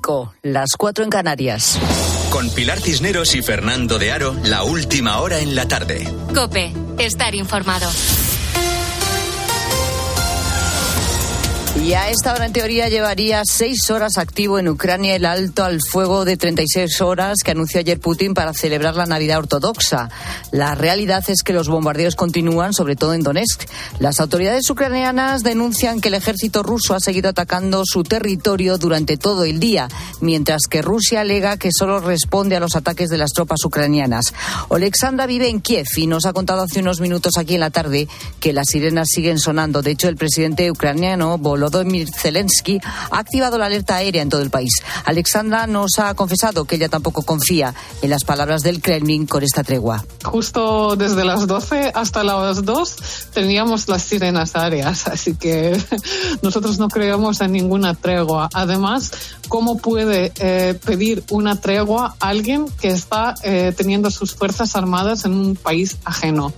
5, las 4 en Canarias. Con Pilar Cisneros y Fernando de Aro, la última hora en la tarde. COPE, estar informado. Y a esta hora, en teoría, llevaría 6 horas activo en Ucrania el alto al fuego de 36 horas que anunció ayer Putin para celebrar la Navidad ortodoxa. La realidad es que los bombardeos continúan, sobre todo en Donetsk. Las autoridades ucranianas denuncian que el ejército ruso ha seguido atacando su territorio durante todo el día, mientras que Rusia alega que solo responde a los ataques de las tropas ucranianas. Oleksandra vive en Kiev y nos ha contado hace unos minutos aquí en la tarde que las sirenas siguen sonando. De hecho, el presidente ucraniano, Volodymyr Zelensky, ha activado la alerta aérea en todo el país. Alexandra nos ha confesado que ella tampoco confía en las palabras del Kremlin con esta tregua. Justo desde las 12 hasta las 2 teníamos las sirenas aéreas, así que nosotros no creemos en ninguna tregua. Además, ¿cómo puede pedir una tregua a alguien que está teniendo sus fuerzas armadas en un país ajeno?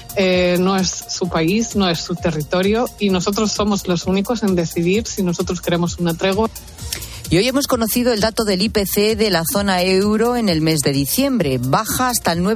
No es su país, no es su territorio y nosotros somos los únicos en decidir si nosotros queremos una tregua. Y hoy hemos conocido el dato del IPC de la zona euro en el mes de diciembre. Baja hasta el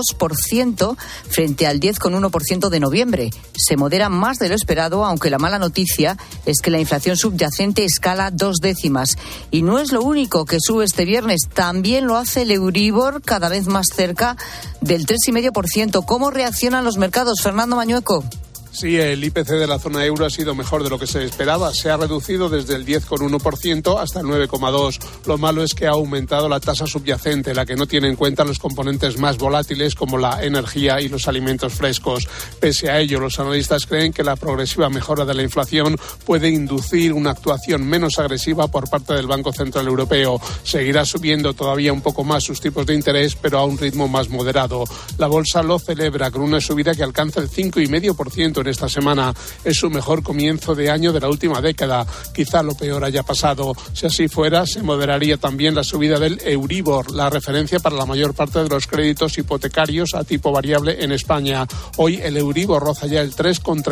9,2% frente al 10,1% de noviembre. Se modera más de lo esperado, aunque la mala noticia es que la inflación subyacente escala 2 décimas. Y no es lo único que sube este viernes. También lo hace el Euribor, cada vez más cerca del 3,5%. ¿Cómo reaccionan los mercados, Fernando Mañueco? Sí, el IPC de la zona euro ha sido mejor de lo que se esperaba. Se ha reducido desde el 10,1% hasta el 9,2%. Lo malo es que ha aumentado la tasa subyacente, la que no tiene en cuenta los componentes más volátiles como la energía y los alimentos frescos. Pese a ello, los analistas creen que la progresiva mejora de la inflación puede inducir una actuación menos agresiva por parte del Banco Central Europeo. Seguirá subiendo todavía un poco más sus tipos de interés, pero a un ritmo más moderado. La bolsa lo celebra con una subida que alcanza el 5,5% en esta semana. Es su mejor comienzo de año de la última década. Quizá lo peor haya pasado. Si así fuera, se moderaría también la subida del Euribor, la referencia para la mayor parte de los créditos hipotecarios a tipo variable en España. Hoy el Euribor roza ya el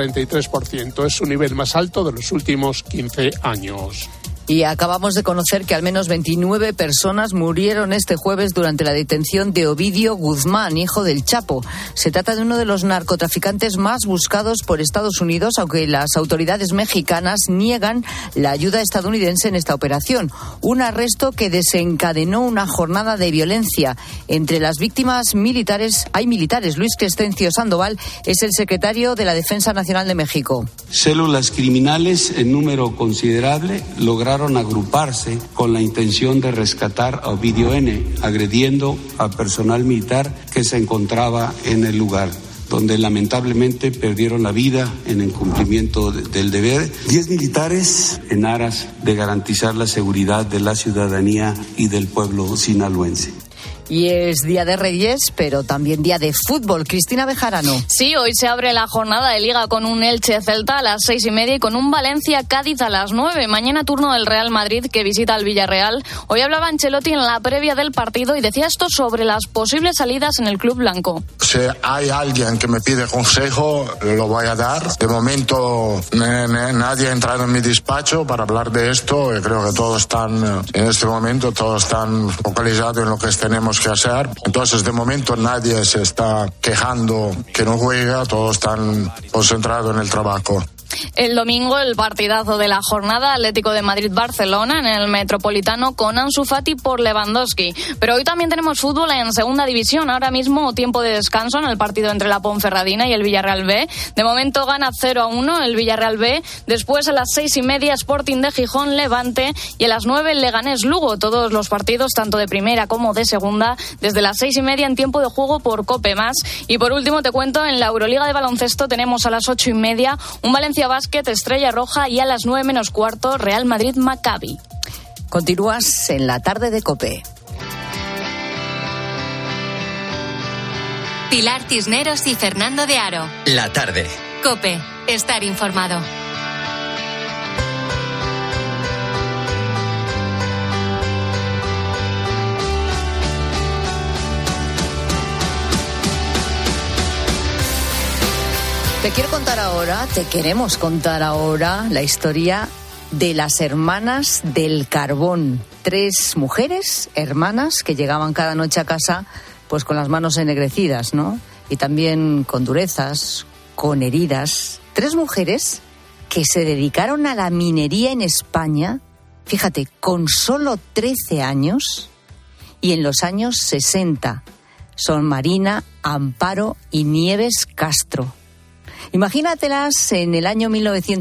3,33%. Es su nivel más alto de los últimos 15 años. Y acabamos de conocer que al menos 29 personas murieron este jueves durante la detención de Ovidio Guzmán, hijo del Chapo. Se trata de uno de los narcotraficantes más buscados por Estados Unidos, aunque las autoridades mexicanas niegan la ayuda estadounidense en esta operación. Un arresto que desencadenó una jornada de violencia. Entre las víctimas militares hay militares. Luis Crescencio Sandoval es el secretario de la Defensa Nacional de México. Células criminales en número considerable lograron agruparse con la intención de rescatar a Ovidio N., agrediendo al personal militar que se encontraba en el lugar, donde lamentablemente perdieron la vida en el cumplimiento del deber. 10 militares en aras de garantizar la seguridad de la ciudadanía y del pueblo sinaloense. Y es Día de Reyes, pero también día de fútbol. Cristina Bejarano. Sí, hoy se abre la jornada de Liga con un Elche-Celta a las 6:30 y con un Valencia-Cádiz a las 9. Mañana turno del Real Madrid, que visita al Villarreal. Hoy hablaba Ancelotti en la previa del partido y decía esto sobre las posibles salidas en el club blanco. Si hay alguien que me pide consejo, lo voy a dar. De momento nadie ha entrado en mi despacho para hablar de esto. Creo que todos están, en este momento, todos están focalizados en lo que tenemos que hacer. Entonces, de momento nadie se está quejando que no juega, todos están concentrados en el trabajo. El domingo, el partidazo de la jornada, Atlético de Madrid-Barcelona en el Metropolitano con Ansu Fati por Lewandowski. Pero hoy también tenemos fútbol en segunda división. Ahora mismo tiempo de descanso en el partido entre la Ponferradina y el Villarreal B. De momento gana 0-1 el Villarreal B. Después a las 6:30 Sporting de Gijón, Levante, y a las 9 Leganés Lugo. Todos los partidos, tanto de primera como de segunda, desde las 6:30 en tiempo de juego por COPE+. Y por último te cuento, en la Euroliga de baloncesto tenemos a las 8:30 un Valencia Básquet, Estrella Roja, y a las 9:15 Real Madrid Maccabi. Continúas en la tarde de COPE. Pilar Cisneros y Fernando de Aro. La tarde. COPE, estar informado. Te queremos contar ahora la historia de las hermanas del carbón. 3 mujeres, hermanas, que llegaban cada noche a casa pues con las manos ennegrecidas, ¿no? Y también con durezas, con heridas. 3 mujeres que se dedicaron a la minería en España, fíjate, con solo 13 años y en los años 60. Son Marina, Amparo y Nieves Castro. Imagínatelas en el año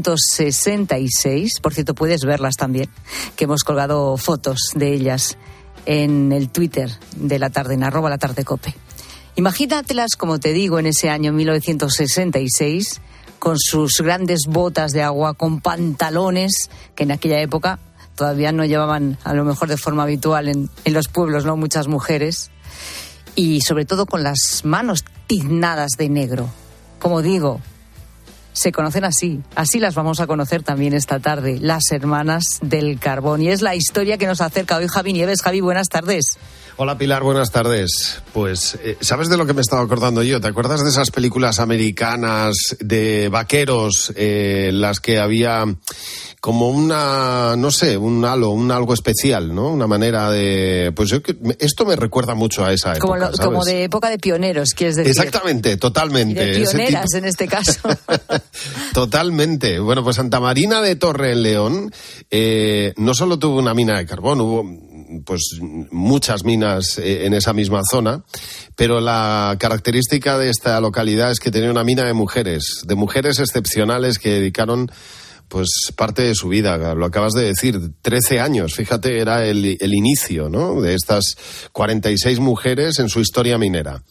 1966, por cierto puedes verlas también, que hemos colgado fotos de ellas en el Twitter de La Tarde, en @latardecope. Imagínatelas, como te digo, en ese año 1966, con sus grandes botas de agua, con pantalones, que en aquella época todavía no llevaban, a lo mejor de forma habitual en los pueblos, ¿no? Muchas mujeres, y sobre todo con las manos tiznadas de negro. Como digo, se conocen así las vamos a conocer también esta tarde, las hermanas del carbón. Y es la historia que nos acerca hoy Javi Nieves. Javi, buenas tardes. Hola Pilar, buenas tardes. Pues, ¿sabes de lo que me estaba acordando yo? ¿Te acuerdas de esas películas americanas de vaqueros, las que había como una, no sé, un algo especial, ¿no? Una manera de... Pues esto me recuerda mucho a esa época, ¿sabes? Como de época de pioneros, quieres decir. Exactamente, totalmente. Y de pioneras en este caso. Totalmente. Bueno, pues Santa Marina de Torre en León no solo tuvo una mina de carbón, hubo pues muchas minas en esa misma zona, pero la característica de esta localidad es que tenía una mina de mujeres excepcionales que dedicaron pues parte de su vida. Lo acabas de decir, 13 años, fíjate, era el inicio, ¿no?, de estas 46 mujeres en su historia minera.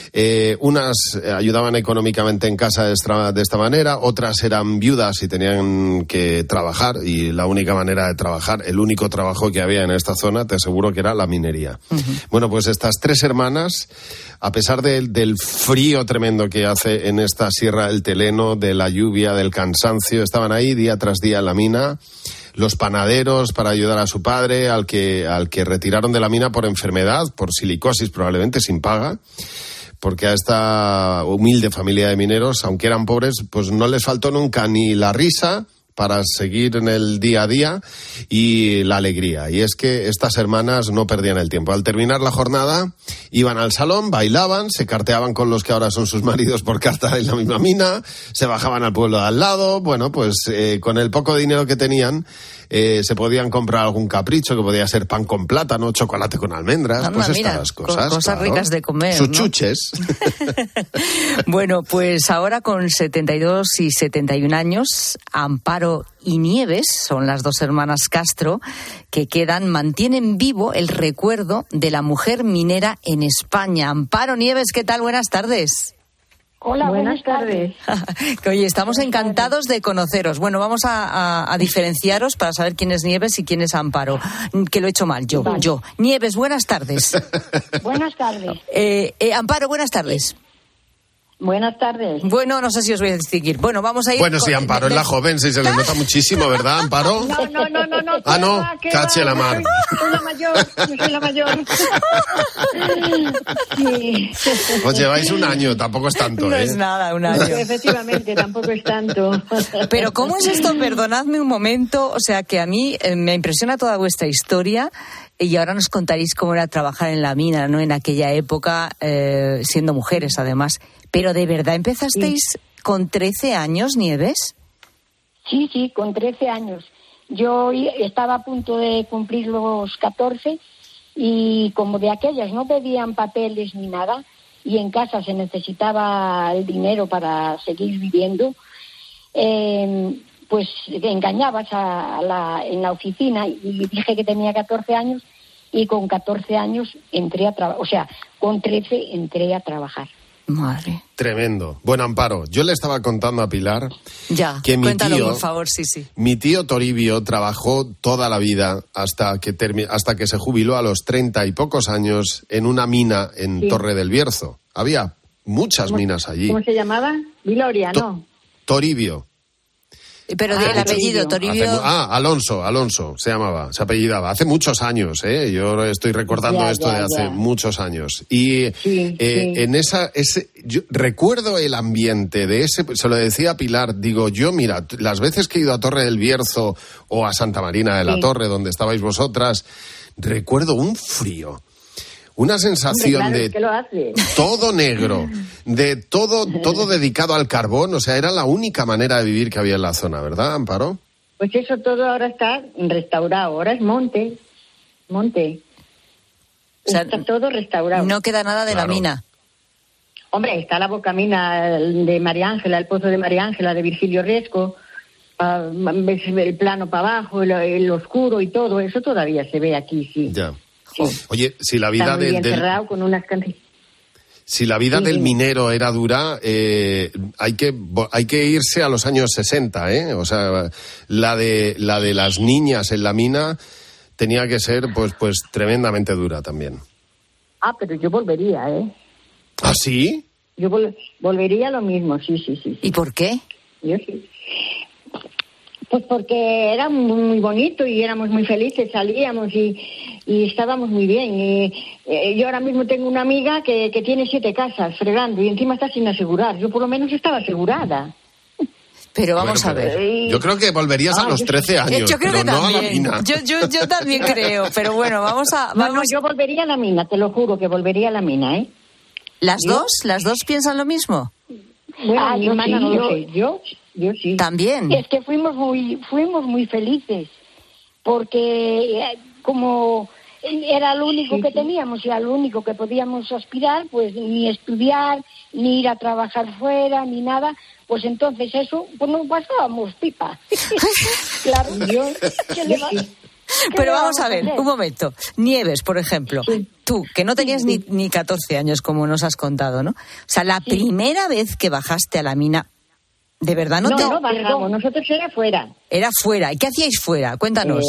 Unas ayudaban económicamente en casa de esta manera, otras eran viudas y tenían que trabajar, y la única manera de trabajar, el único trabajo que había en esta zona, te aseguro que era la minería. Uh-huh. Bueno, pues estas 3 hermanas, a pesar del frío tremendo que hace en esta Sierra del Teleno, de la lluvia, del cansancio, estaban ahí día tras día en la mina. Los panaderos para ayudar a su padre, al que retiraron de la mina por enfermedad, por silicosis probablemente, sin paga, porque a esta humilde familia de mineros, aunque eran pobres, pues no les faltó nunca ni la risa para seguir en el día a día y la alegría. Y es que estas hermanas no perdían el tiempo. Al terminar la jornada, iban al salón, bailaban, se carteaban con los que ahora son sus maridos por carta en la misma mina, se bajaban al pueblo de al lado. Bueno, pues con el poco dinero que tenían, se podían comprar algún capricho, que podía ser pan con plátano, chocolate con almendras, anda, pues mira, estas cosas. Cosas claro, ricas de comer, sus ¿no? chuches. Bueno, pues ahora con 72 y 71 años, Amparo y Nieves, son las 2 hermanas Castro, que mantienen vivo el recuerdo de la mujer minera en España. Amparo, Nieves, ¿qué tal? Buenas tardes. Hola, buenas tardes. Oye, estamos encantados de conoceros. Bueno, vamos a diferenciaros para saber quién es Nieves y quién es Amparo. Que lo he hecho mal, yo. Nieves, buenas tardes. Buenas tardes. Amparo, buenas tardes. Buenas tardes. Bueno, no sé si os voy a distinguir. Bueno, vamos a ir... Bueno, sí, Amparo es la joven, sí, se le nota muchísimo, ¿verdad, Amparo? No. Ah, no, cache la mar. Yo soy la mayor. Sí. Os lleváis un año, tampoco es tanto, No es nada, un año. Efectivamente, tampoco es tanto. Pero ¿cómo es esto? Perdonadme un momento, o sea, que a mí me impresiona toda vuestra historia. Y ahora nos contaréis cómo era trabajar en la mina, ¿no? En aquella época, siendo mujeres, además. Pero ¿de verdad empezasteis con 13 años, Nieves? Sí, con 13 años. Yo estaba a punto de cumplir los 14 y como de aquellas no pedían papeles ni nada y en casa se necesitaba el dinero para seguir viviendo, pues engañabas en la oficina y dije que tenía 14 años y con 14 años entré a trabajar, o sea, con 13 entré a trabajar. Madre. Tremendo. Bueno, Amparo, yo le estaba contando a Pilar que cuéntalo, por favor, sí. Mi tío Toribio trabajó toda la vida hasta que se jubiló a los 30 y pocos años en una mina en Torre del Bierzo. Había muchas minas allí. ¿Cómo se llamaba? Viloria, ¿no? Toribio. Pero el apellido, Toribio... Alonso se llamaba, se apellidaba. Hace muchos años, yo estoy recordando esto de hace muchos años. Y en yo recuerdo el ambiente de ese, se lo decía a Pilar, digo, yo mira, las veces que he ido a Torre del Bierzo o a Santa Marina de la Torre, donde estabais vosotras, recuerdo un frío, una sensación Hombre, claro, de todo negro, de todo dedicado al carbón. O sea, era la única manera de vivir que había en la zona, ¿verdad, Amparo? Pues eso todo ahora está restaurado, ahora es monte. O sea, está todo restaurado. No queda nada de la mina. Hombre, está la bocamina de María Ángela, el pozo de María Ángela, de Virgilio Riesco, ves el plano para abajo, el oscuro y todo, eso todavía se ve aquí, sí. Ya. Sí. Oye, si la vida con unas si la vida del minero era dura, hay que irse a los años 60, ¿eh? O sea, la de las niñas en la mina tenía que ser pues tremendamente dura también. Pero yo volvería, ¿eh? ¿Ah, sí? Yo volvería a lo mismo, sí. ¿Y por qué? Yo sí. Pues porque era muy bonito y éramos muy felices, salíamos y estábamos muy bien. Y yo ahora mismo tengo una amiga que tiene 7 casas fregando y encima está sin asegurar. Yo por lo menos estaba asegurada. Pero vamos a ver. Yo creo que volverías a los 13 años, yo creo pero que no también. a la mina. Yo también creo, pero bueno, vamos. No, yo volvería a la mina, te lo juro que volvería a la mina, ¿eh? ¿Las dos piensan lo mismo? Bueno, mi hermana no lo sé. Yo sí. También. Es que fuimos muy felices, porque como era lo único que teníamos y era lo único que podíamos aspirar, pues ni estudiar, ni ir a trabajar fuera, ni nada, pues entonces eso, pues nos pasábamos pipa. Claro, Pero vamos a ver, un momento. Nieves, por ejemplo. Sí. Tú, que no tenías ni 14 años, como nos has contado, ¿no? O sea, la primera vez que bajaste a la mina, ¿de verdad no bajamos, nosotros era fuera. Era fuera. ¿Y qué hacíais fuera? Cuéntanos.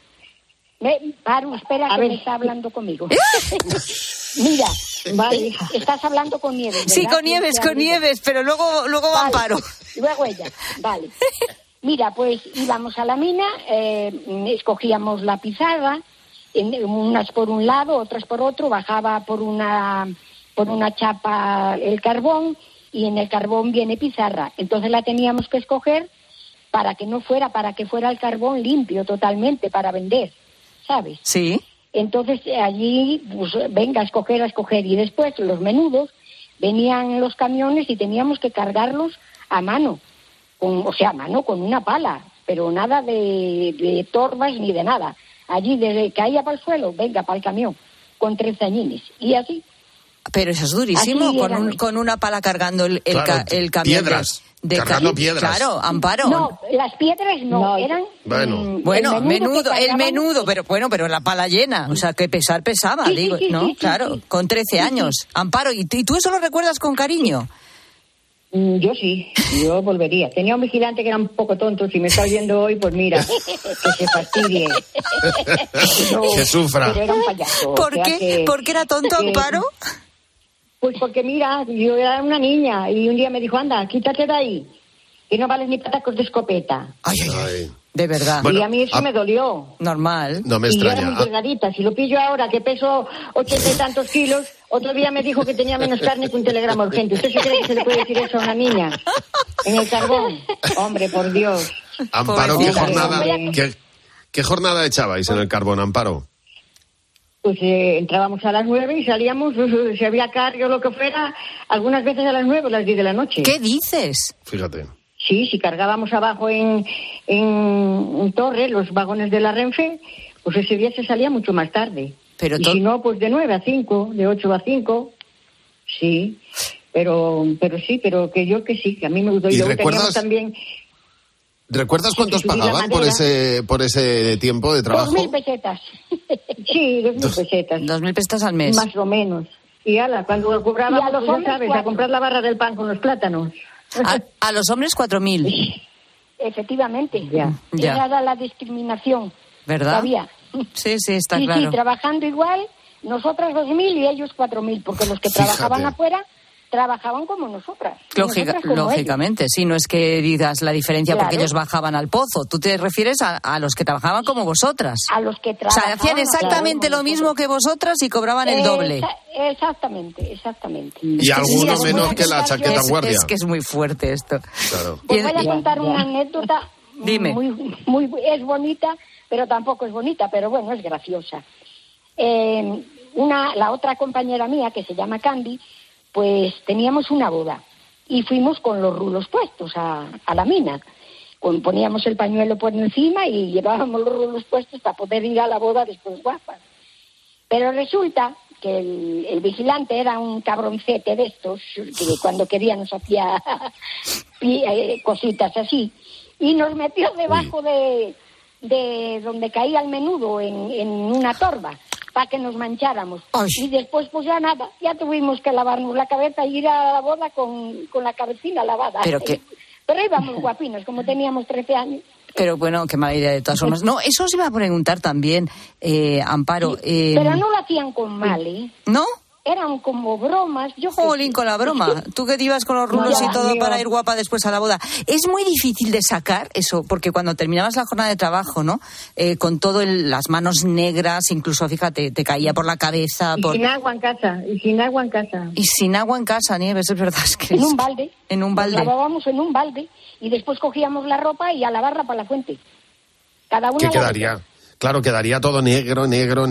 Espera, que me está hablando conmigo. Mira, vale, estás hablando con Nieves, ¿verdad? Sí, con Nieves, pero luego vale, Amparo. Luego ella, vale. Mira, pues íbamos a la mina, escogíamos la pizarra, unas por un lado, otras por otro, bajaba por una chapa el carbón y en el carbón viene pizarra. Entonces la teníamos que escoger para que fuera el carbón limpio totalmente para vender, ¿sabes? Sí. Entonces allí, pues venga a escoger y después los menudos venían los camiones y teníamos que cargarlos a mano. Con una pala, pero nada de torbas ni de nada. Allí, desde que caía para el suelo, venga, para el camión, con 13 añines. Y así. Pero eso es durísimo, con una pala cargando el camión. Piedras, cargando piedras. Claro, Amparo. No, las piedras no, eran... Bueno, el menudo, pero la pala llena. O sea, que pesaba, sí, digo, sí, ¿no? Sí, claro, con 13 años. Amparo, ¿y tú eso lo recuerdas con cariño? Yo sí, yo volvería. Tenía un vigilante que era un poco tonto. Si me está oyendo hoy, pues mira, que se fastidie. Que sufra. Pero era un payaso. ¿Por qué? ¿Por qué era tonto, Amparo? Pues porque mira, yo era una niña y un día me dijo, anda, quítate de ahí, que no vales ni patacos de escopeta. Ay. De verdad. Bueno, y a mí eso me dolió. Normal. No me extraña. Y yo era muy delgadita. Si lo pillo ahora, que peso 80 y tantos kilos, otro día me dijo que tenía menos carne que un telegrama urgente. ¿Usted se cree que se le puede decir eso a una niña? En el carbón. Hombre, por Dios. Amparo, ¿qué jornada echabais en el carbón, Amparo? Pues entrábamos a las 9 y salíamos, si había carga o lo que fuera, algunas veces a las 9 o las 10 de la noche. ¿Qué dices? Fíjate. Sí, si cargábamos abajo en Torre, los vagones de la Renfe, pues ese día se salía mucho más tarde. Pero y si no, pues de 9 a 5, de 8 a 5, sí. Pero que yo que sí, que a mí me gustó. ¿Y luego teníamos también... ¿Recuerdas cuántos pagaban por ese tiempo de trabajo? 2.000 pesetas. Sí, 2.000 pesetas. 2.000 pesetas al mes. Más o menos. Y ala, cuando cobrábamos, pues ya sabes, a comprar la barra del pan con los plátanos. A los hombres 4.000. Efectivamente. Ya. Era la discriminación. ¿Verdad? Había. Sí, está claro. Sí, trabajando igual, nosotras 2.000 y ellos 4.000, porque los que trabajaban afuera trabajaban como nosotras. Lógicamente, sí, no es que digas la diferencia porque ellos bajaban al pozo. Tú te refieres a los que trabajaban como vosotras. A los que trabajaban. O sea, hacían exactamente lo mismo que vosotras y cobraban el doble. Exactamente. Y alguno menos que la chaqueta guardia. Es que es muy fuerte esto. Claro. Os voy a contar una anécdota. Dime. Muy, es bonita, pero tampoco es bonita, pero bueno, es graciosa. la otra compañera mía, que se llama Candy, pues teníamos una boda y fuimos con los rulos puestos a la mina. Poníamos el pañuelo por encima y llevábamos los rulos puestos para poder ir a la boda después guapas. Pero resulta que el vigilante era un cabroncete de estos, que cuando quería nos hacía cositas así, y nos metió debajo de donde caía el menudo en una torba para que nos mancháramos. Ay. Y después pues ya nada, ya tuvimos que lavarnos la cabeza y ir a la boda con la cabecina lavada. Pero íbamos guapinos, como teníamos 13 años. Pero bueno, qué mala idea de todas formas. No, eso os iba a preguntar también, Amparo. Pero no lo hacían con mal, ¿eh? ¿No? Eran como bromas. Jolín, con la broma. Tú que te ibas con los rulos y todo para ir guapa después a la boda. Es muy difícil de sacar eso, porque cuando terminabas la jornada de trabajo, ¿no? Con todo las manos negras, incluso, fíjate, te caía por la cabeza. Sin agua en casa. Y sin agua en casa, Nieves, es verdad. Es que en un balde. En un balde. Nos lavábamos en un balde y después cogíamos la ropa y a lavarla para la fuente. Cada una. ¿Qué quedaría? Claro, quedaría todo negro,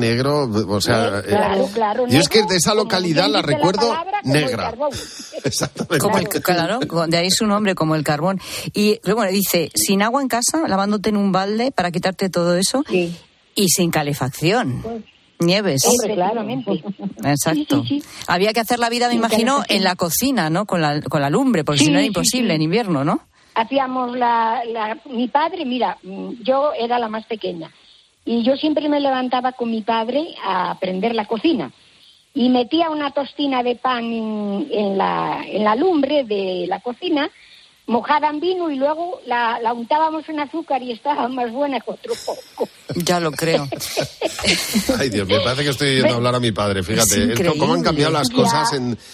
o sea... Claro. Yo es que de esa localidad la recuerdo negra. Exactamente. Claro, de ahí su nombre, como el carbón. Y bueno, dice, sin agua en casa, lavándote en un balde para quitarte todo eso, sí. Y sin calefacción. Nieves. Hombre, claramente. Exacto. Sí. Había que hacer la vida, me imagino, en la cocina, ¿no? Con la lumbre, porque si no era imposible en invierno, ¿no? Hacíamos mi padre, mira, yo era la más pequeña. Y yo siempre me levantaba con mi padre a aprender la cocina. Y metía una tostina de pan en la lumbre de la cocina, mojada en vino, y luego la untábamos en azúcar y estaba más buena que otro poco. Ya lo creo. Ay, Dios, me parece que estoy oyendo hablar a mi padre, fíjate. Es cómo han cambiado las cosas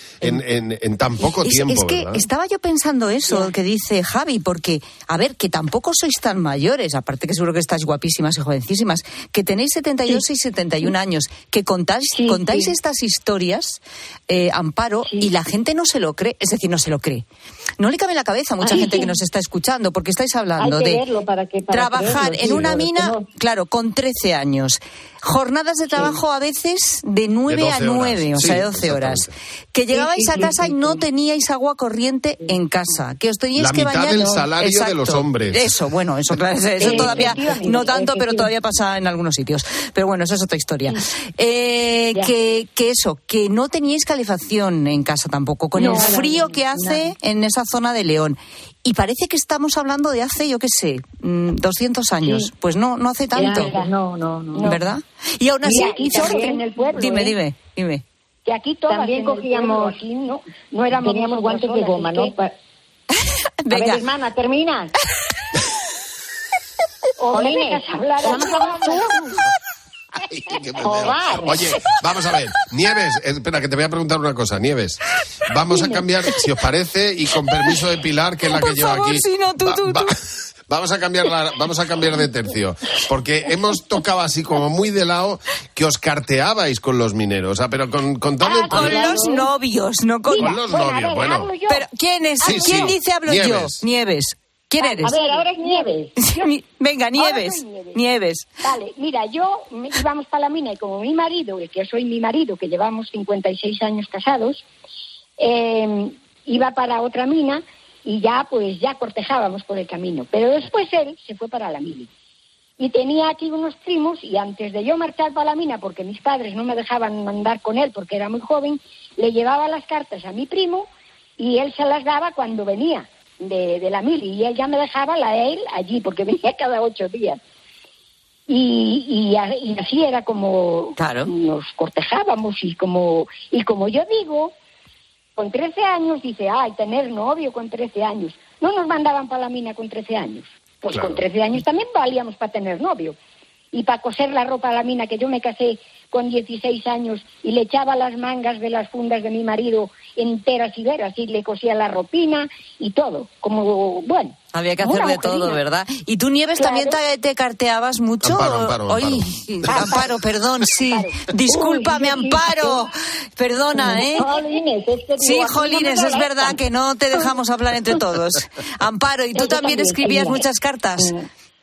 en tan poco tiempo, es que ¿verdad? Estaba yo pensando eso que dice Javi, porque, a ver, que tampoco sois tan mayores, aparte que seguro que estáis guapísimas y jovencísimas, que tenéis 72 y 71 años, que contáis estas historias, Amparo, y la gente no se lo cree, es decir, no se lo cree. No le cabe en la cabeza a mucha gente que nos está escuchando, porque estáis hablando de trabajar en una mina, claro, con 13 años. Jornadas de trabajo a veces de 9 a 9, o sea, de 12 horas. Que llegabais a casa y no teníais agua corriente en casa. Que os teníais que bañar. La mitad del salario de los hombres. Eso, bueno, eso todavía, no tanto, pero todavía pasa en algunos sitios. Pero bueno, eso es otra historia. Que no teníais calefacción en casa tampoco, con el frío que hace en esa zona de León. Y parece que estamos hablando de hace, yo qué sé, 200 años. Sí. Pues no hace tanto. No. ¿Verdad? Y aún así... en el pueblo, Dime. Que aquí todas también cogíamos... Aquí no éramos... Teníamos guantes de goma, ¿no? Venga. A ver, hermana, termina. Jolines, vamos a hablar tú. Ay, oye, vamos a ver, Nieves, espera, que te voy a preguntar una cosa, Nieves. Vamos a cambiar, si os parece, y con permiso de Pilar, que es la que lleva aquí. Si no, tú. Vamos a cambiar de tercio, porque hemos tocado así como muy de lado que os carteabais con los mineros, o sea, pero con todo el con los novios, no con los novios, bueno. Pero ¿quién es? ¿Quién dice hablo Nieves. yo? Nieves. ¿Quién eres? A ver, ahora es Nieves. Venga, Nieves. Vale, mira, íbamos para la mina y como mi marido, que soy mi marido, que llevamos 56 años casados, iba para otra mina y ya cortejábamos por el camino. Pero después él se fue para la mili. Y tenía aquí unos primos y antes de yo marchar para la mina, porque mis padres no me dejaban andar con él porque era muy joven, le llevaba las cartas a mi primo y él se las daba cuando venía de la mili, y él ya me dejaba él allí, porque venía cada 8 días. Y así era como nos cortejábamos, y como yo digo, con 13 años, dice, tener novio con 13 años. No nos mandaban para la mina con 13 años. Pues con 13 años también valíamos para tener novio. Y para coser la ropa a la mina, que yo me casé con 16 años y le echaba las mangas de las fundas de mi marido enteras y veras y le cosía la ropina y todo, como, bueno. Había que hacer de todo, ¿verdad? ¿Y tú, Nieves, también te carteaas mucho? Amparo, perdón, sí. Discúlpame, Amparo. Perdona, ¿eh? Jolines, sí, Jolines, es verdad que no te dejamos hablar entre todos. Amparo, ¿y tú también escribías muchas cartas?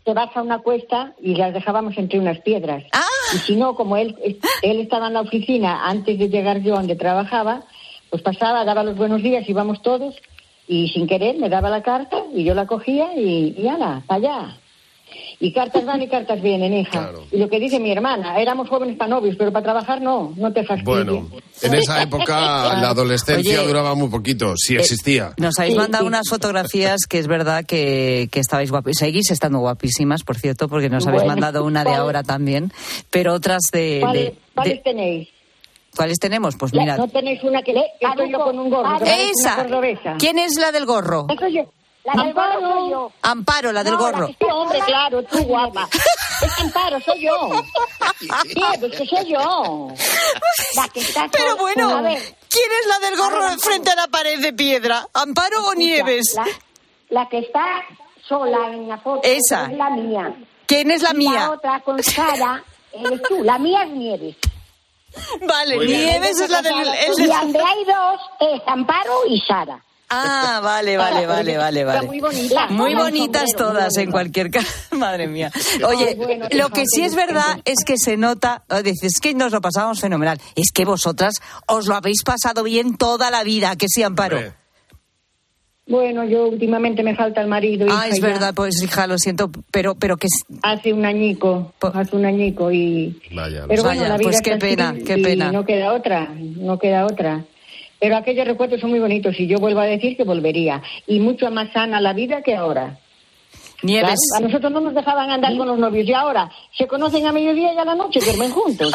te vas a una cuesta y las dejábamos entre unas piedras. Y si no, como él estaba en la oficina antes de llegar yo donde trabajaba, pues pasaba, daba los buenos días, íbamos todos, y sin querer me daba la carta y yo la cogía y ala, para allá. Y cartas van y cartas vienen, hija. Claro. Y lo que dice mi hermana, éramos jóvenes para novios, pero para trabajar no te fastidies. Bueno, en esa época la adolescencia duraba muy poquito, si existía. Nos habéis mandado unas fotografías que es verdad que estabais guapísimas. Seguís estando guapísimas, por cierto, porque nos habéis mandado una de ahora también, pero otras ¿Cuáles tenéis? ¿Cuáles tenemos? Pues mira. ¿No tenéis una que estoy yo con un gorro? ¡Esa! ¿Quién es la del gorro? Eso yo. La del gorro soy yo. Amparo, la del gorro. Hombre, claro, tú guapa. Es Amparo, soy yo. Nieves, que soy yo. La que está Pero bueno, ¿quién es la del gorro frente a la pared de piedra? ¿Amparo o Nieves? La que está sola en la foto. Esa. Es la mía. ¿Quién es la mía? La otra con Sara eres tú. La mía es Nieves. Vale, Nieves es la del... Y donde hay dos es Amparo y Sara. Ah, vale. Muy bonitas todas, en cualquier caso. Madre mía. Oye, lo que sí es verdad es que se nota, dices que nos lo pasamos fenomenal, es que vosotras os lo habéis pasado bien toda la vida, que sí, Amparo. Bueno, yo últimamente me falta el marido. Es verdad, pues hija, lo siento, pero que... Hace un añico y... Vaya, pero bueno, vaya, la vida pues qué pena. No queda otra. Pero aquellos recuerdos son muy bonitos y yo vuelvo a decir que volvería. Y mucho más sana la vida que ahora. Nieves. Claro, a nosotros no nos dejaban andar con los novios y ahora se conocen a mediodía y a la noche duermen juntos.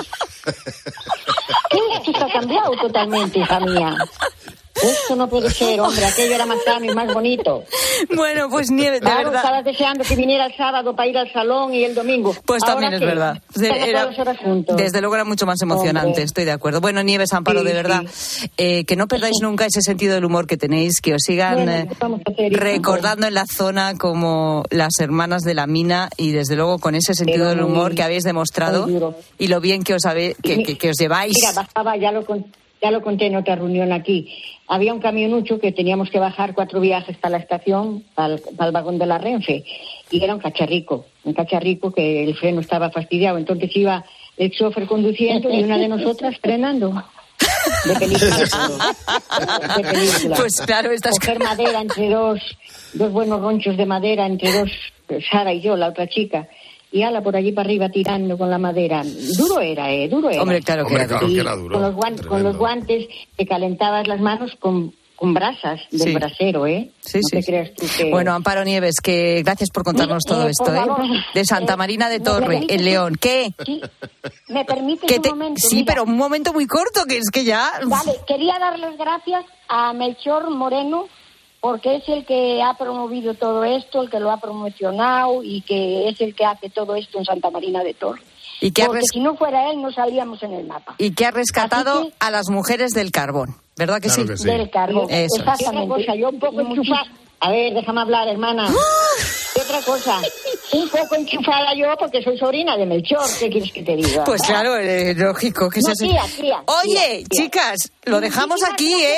Esto se ha cambiado totalmente, hija mía. Esto no puede ser, hombre, aquello era más sano y más bonito. Bueno, pues Nieves, de verdad. Estabas deseando que viniera el sábado para ir al salón y el domingo. Pues también es verdad. Desde luego era mucho más emocionante, hombre. Estoy de acuerdo. Bueno, Nieves, Amparo, de verdad, que no perdáis nunca ese sentido del humor que tenéis, que os sigan recordando en la zona como las hermanas de la mina y desde luego con ese sentido del humor que habéis demostrado y lo bien que os lleváis. Mira, bajaba, ya lo conté en otra reunión aquí. Había un camionucho que teníamos que bajar 4 viajes para la estación, para el vagón de la Renfe, y era un cacharrico que el freno estaba fastidiado. Entonces iba el chofer conduciendo y una de nosotras frenando. De película. Pues claro, coger madera entre dos buenos ronchos de madera, entre dos, Sara y yo, la otra chica. Y ala por allí para arriba tirando con la madera. Duro era. Hombre, claro que era duro. Con los guantes te calentabas las manos con brasas del brasero, ¿eh? Sí, no te creas tú que... Bueno, Amparo Nieves, que gracias por contarnos todo esto, ¿eh? De Santa Marina de Torre, en León. ¿Qué? Sí. ¿Me permites un momento? Sí, mira. Pero un momento muy corto, que es que ya... Vale, quería darles gracias a Melchor Moreno, porque es el que ha promovido todo esto, el que lo ha promocionado y que es el que hace todo esto en Santa Marina de Torre. Porque si no fuera él, no salíamos en el mapa. Y que ha rescatado a las mujeres del carbón, ¿verdad que claro sí? Que sí? Del carbón. Eso exactamente. Cosa, yo un poco enchufada. A ver, déjame hablar, hermana. ¿Qué otra cosa? Un poco enchufada yo porque soy sobrina de Melchor. ¿Qué quieres que te diga? Pues claro, lógico que no, sea así. Tía, Oye, chicas, lo dejamos aquí, ¿eh?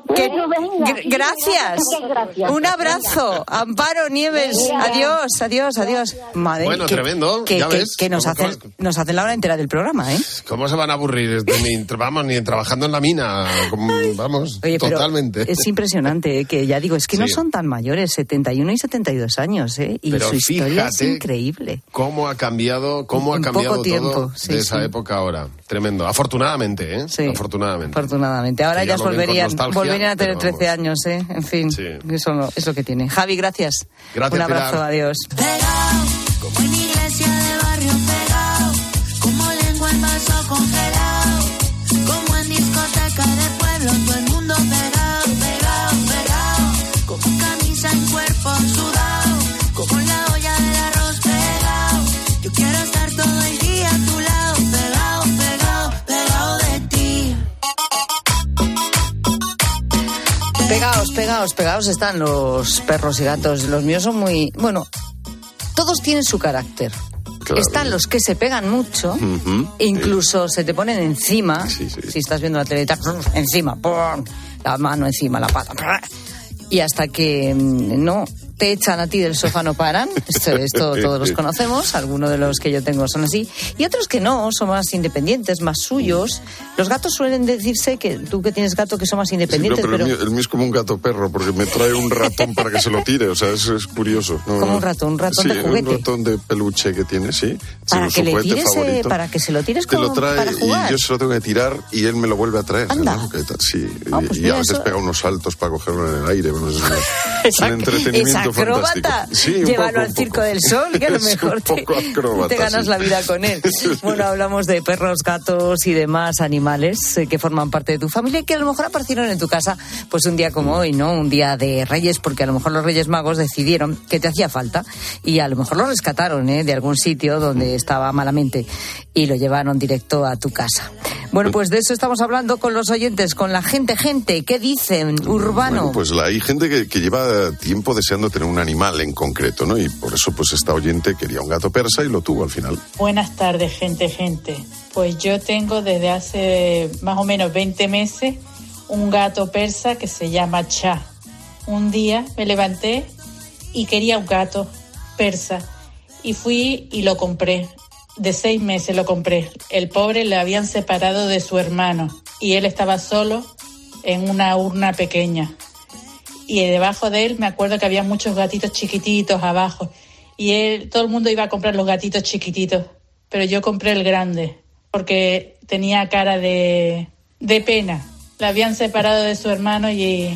Gracias. Un abrazo. Amparo, Nieves. Adiós. Madre, bueno, tremendo. Ya ves. Que nos hacen la hora entera del programa, ¿eh? ¿Cómo se van a aburrir? Ni trabajando en la mina. Vamos, oye, totalmente. Es impresionante, que ya digo, es que no son tan mayores, 71 y 72 años, ¿eh? Y pero su historia es increíble. ¿Cómo ha cambiado todo tiempo, de esa época ahora? Tremendo. Afortunadamente, ¿eh? Sí, afortunadamente. Ahora ya volverían a tener 13 años, ¿eh? En fin, eso es lo que tiene. Javi, gracias. Gracias, un abrazo, Pilar. Adiós. Pegado, como en iglesia de barrio pegado, como lengua en vaso congelado, como en discoteca de pueblo, todo el mundo pegado, como camisa en cuerpo sudado, como en la olla del arroz pegado. Yo quiero estar todo el día a tu lado, pegado de ti. Pegados están los perros y gatos. Los míos son muy... Bueno, todos tienen su carácter. Claro. Están los que se pegan mucho, incluso se te ponen encima. Sí. Si estás viendo la tele, encima, ¡pum! La mano encima, la pata. Y hasta que no te echan a ti del sofá no paran. Esto todos los conocemos. Algunos de los que yo tengo son así. Y otros que no, son más independientes, más suyos. Los gatos suelen decirse que tú que tienes gato que son más independientes. Sí, no, pero el mío es como un gato perro porque me trae un ratón para que se lo tire. O sea, es curioso. Como un ratón de juguete. Sí, un ratón de peluche que tiene, sí. Para que le tires, para que se lo tires como lo trae para jugar. Y yo se lo tengo que tirar y él me lo vuelve a traer. Anda. ¿No? Sí. Pues y a veces pega unos saltos para cogerlo en el aire. Bueno, es un entretenimiento acróbata. fantástico. Sí, llévalo al Circo del Sol, que a lo mejor te ganas la vida con él. Bueno, hablamos de perros, gatos y demás animales que forman parte de tu familia y que a lo mejor aparecieron en tu casa pues un día como hoy, ¿no? Un día de Reyes, porque a lo mejor los Reyes Magos decidieron que te hacía falta y a lo mejor lo rescataron de algún sitio donde estaba malamente y lo llevaron directo a tu casa. Bueno, pues de eso estamos hablando con los oyentes, con la gente. ¿Qué dicen, Urbano? Bueno, pues hay gente que lleva tiempo deseando tener un animal en concreto, ¿no? Y por eso pues esta oyente quería un gato persa y lo tuvo al final. Buenas tardes, gente. Pues yo tengo desde hace más o menos 20 meses un gato persa que se llama Cha. Un día me levanté y quería un gato persa y fui y lo compré. De 6 meses lo compré. El pobre le habían separado de su hermano y él estaba solo en una urna pequeña. Y debajo de él me acuerdo que había muchos gatitos chiquititos abajo. Y todo el mundo iba a comprar los gatitos chiquititos. Pero yo compré el grande porque tenía cara de pena. Le habían separado de su hermano y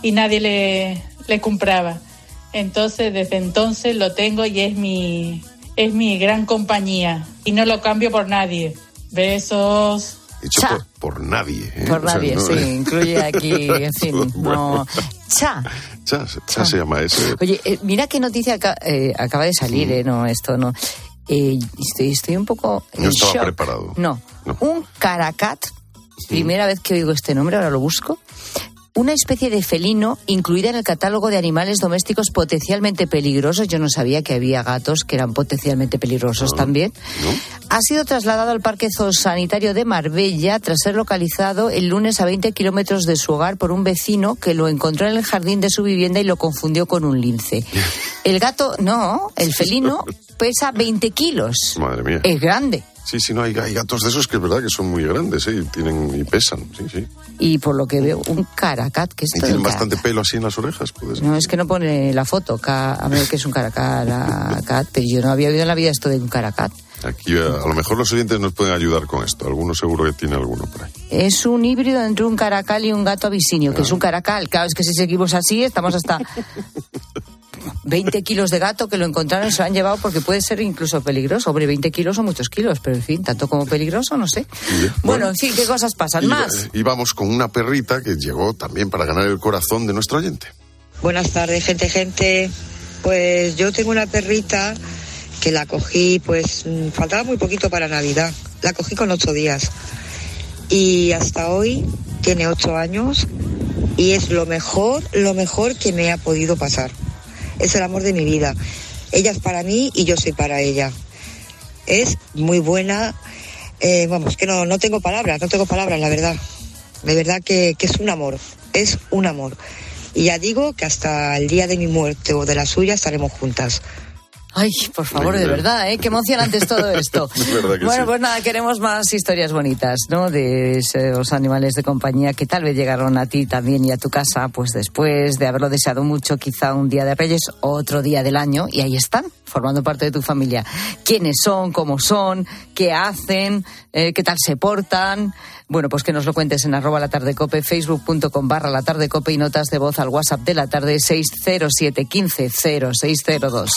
nadie le compraba. Entonces, desde entonces lo tengo y es mi gran compañía. Y no lo cambio por nadie. Besos. Hecho por nadie. Por nadie, sí. Incluye aquí, en fin, no... Cha se llama ese. Oye, mira qué noticia acaba de salir, no, esto no. Estoy un poco no estaba shock. Preparado. No. Un caracat, primera vez que oigo este nombre, ahora lo busco. Una especie de felino incluida en el catálogo de animales domésticos potencialmente peligrosos. Yo no sabía que había gatos que eran potencialmente peligrosos también. Ha sido trasladado al Parque Zoosanitario de Marbella tras ser localizado el lunes a 20 kilómetros de su hogar por un vecino que lo encontró en el jardín de su vivienda y lo confundió con un lince. El gato, el felino pesa 20 kilos. Madre mía. Es grande. Sí, no, hay gatos de esos que es verdad que son muy grandes, y pesan, sí. Y por lo que veo, un caracat, que es ¿Y tienen bastante pelo así en las orejas? ¿Puede ser? No, es que no pone la foto, a ver qué es un caracat, pero yo no había oído en la vida esto de un caracat. Aquí a lo mejor los oyentes nos pueden ayudar con esto, alguno seguro que tiene alguno por ahí. Es un híbrido entre un caracal y un gato abisinio, que es un caracal. Claro, es que si seguimos así, estamos hasta... 20 kilos de gato que lo encontraron y se lo han llevado porque puede ser incluso peligroso. Hombre, 20 kilos son muchos kilos, pero en fin, tanto como peligroso, no sé. Bueno, en fin, ¿qué cosas pasan más? Y vamos con una perrita que llegó también para ganar el corazón de nuestro oyente. Buenas tardes, gente. Pues yo tengo una perrita que la cogí, pues faltaba muy poquito para Navidad. La cogí con 8 días. Y hasta hoy tiene 8 años y es lo mejor que me ha podido pasar. Es el amor de mi vida. Ella es para mí y yo soy para ella. Es muy buena. Vamos, que no tengo palabras, la verdad. De verdad que es un amor. Es un amor. Y ya digo que hasta el día de mi muerte o de la suya estaremos juntas. Ay, por favor, de verdad, qué emocionante es todo esto. Bueno, pues nada, queremos más historias bonitas, ¿no? De esos animales de compañía que tal vez llegaron a ti también y a tu casa, pues después de haberlo deseado mucho, quizá un día de Reyes, otro día del año, y ahí están, formando parte de tu familia. ¿Quiénes son? ¿Cómo son? ¿Qué hacen? ¿Qué tal se portan? Bueno, pues que nos lo cuentes en @latardecope, facebook.com/latardecope y notas de voz al WhatsApp de la tarde 607 15 0602.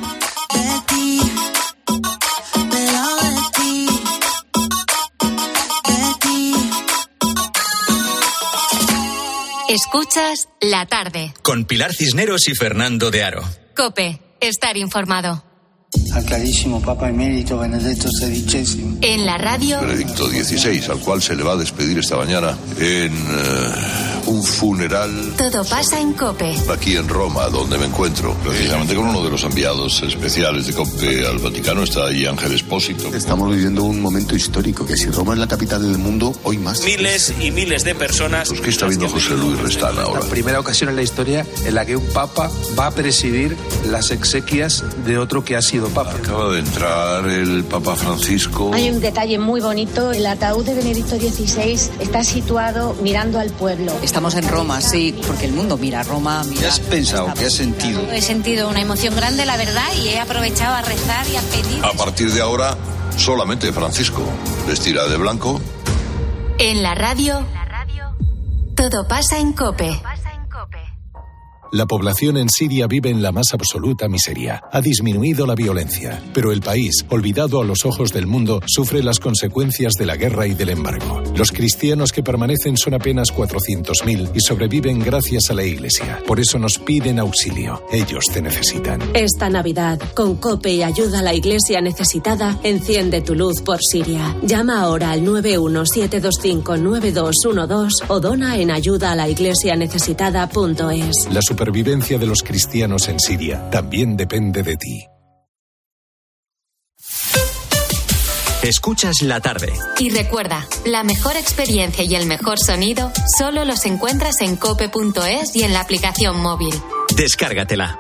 Escuchas La Tarde. Con Pilar Cisneros y Fernando de Aro. COPE. Estar informado. Al carísimo Papa Emérito Benedetto XVI. En la radio. Benedicto XVI, al cual se le va a despedir esta mañana en un funeral. Todo pasa en COPE. Aquí en Roma, donde me encuentro. Precisamente con uno de los enviados especiales de COPE al Vaticano está ahí Ángel Espósito. Estamos viviendo un momento histórico, que si Roma es la capital del mundo, hoy más. Miles y miles de personas. Pues, ¿qué está viendo José Luis Restán ahora? La primera ocasión en la historia en la que un papa va a presidir las exequias de otro que ha sido papa. Acaba de entrar el Papa Francisco. Hay un detalle muy bonito. El ataúd de Benedicto XVI está situado mirando al pueblo. Estamos en Roma, sí, porque el mundo mira a Roma. Mira. ¿Qué has pensado? ¿Qué has sentido? He sentido una emoción grande, la verdad, y he aprovechado a rezar y a pedir. A partir de ahora, solamente Francisco vestirá de blanco. En la radio, todo pasa en COPE. La población en Siria vive en la más absoluta miseria. Ha disminuido la violencia, pero el país, olvidado a los ojos del mundo, sufre las consecuencias de la guerra y del embargo. Los cristianos que permanecen son apenas 400.000 y sobreviven gracias a la Iglesia. Por eso nos piden auxilio. Ellos te necesitan. Esta Navidad, con COPE y ayuda a la Iglesia necesitada, enciende tu luz por Siria. Llama ahora al 917259212 o dona en ayudaalaiglesianecesitada.es. La supervivencia de los cristianos en Siria también depende de ti. Escuchas la tarde. Y recuerda, la mejor experiencia y el mejor sonido solo los encuentras en cope.es y en la aplicación móvil. Descárgatela.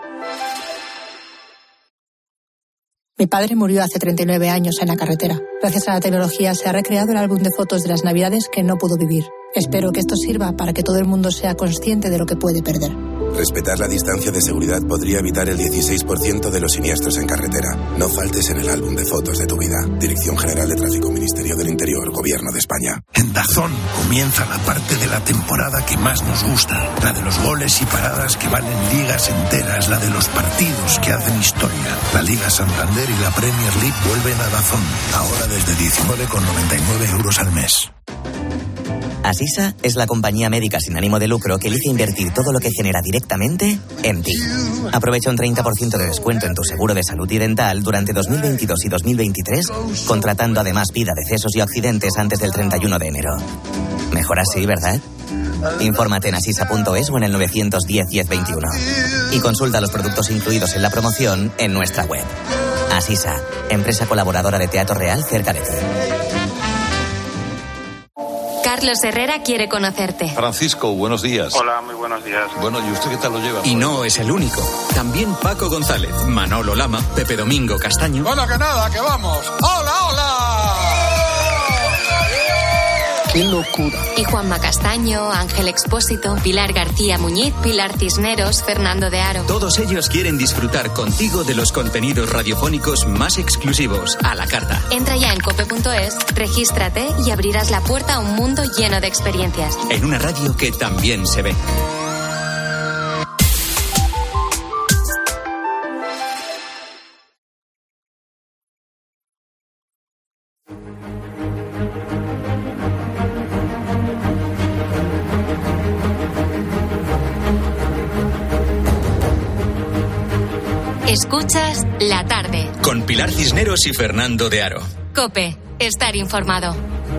Mi padre murió hace 39 años en la carretera. Gracias a la tecnología se ha recreado el álbum de fotos de las Navidades que no pudo vivir. Espero que esto sirva para que todo el mundo sea consciente de lo que puede perder. Respetar la distancia de seguridad podría evitar el 16% de los siniestros en carretera. No faltes en el álbum de fotos de tu vida. Dirección General de Tráfico, Ministerio del Interior, Gobierno de España. En DAZN comienza la parte de la temporada que más nos gusta. La de los goles y paradas que valen ligas enteras. La de los partidos que hacen historia. La Liga Santander y la Premier League vuelven a DAZN. Ahora desde 19,99 € al mes. Asisa es la compañía médica sin ánimo de lucro que elige invertir todo lo que genera directamente en ti. Aprovecha un 30% de descuento en tu seguro de salud y dental durante 2022 y 2023, contratando además vida, decesos y accidentes antes del 31 de enero. Mejor así, ¿verdad? Infórmate en asisa.es o en el 910 1021. Y consulta los productos incluidos en la promoción en nuestra web. Asisa, empresa colaboradora de Teatro Real cerca de ti. Carlos Herrera quiere conocerte. Francisco, buenos días. Hola, muy buenos días. Bueno, ¿y usted qué tal lo lleva? Y no es el único. También Paco González, Manolo Lama, Pepe Domingo Castaño. Bueno, que nada, que vamos. ¡Hola, hola! ¡Qué locura! Y Juanma Castaño, Ángel Expósito, Pilar García Muñiz, Pilar Cisneros, Fernando de Aro. Todos ellos quieren disfrutar contigo de los contenidos radiofónicos más exclusivos, a la carta. Entra ya en cope.es, regístrate y abrirás la puerta a un mundo lleno de experiencias. En una radio que también se ve. Escuchas La Tarde. Con Pilar Cisneros y Fernando de Aro. COPE. Estar informado.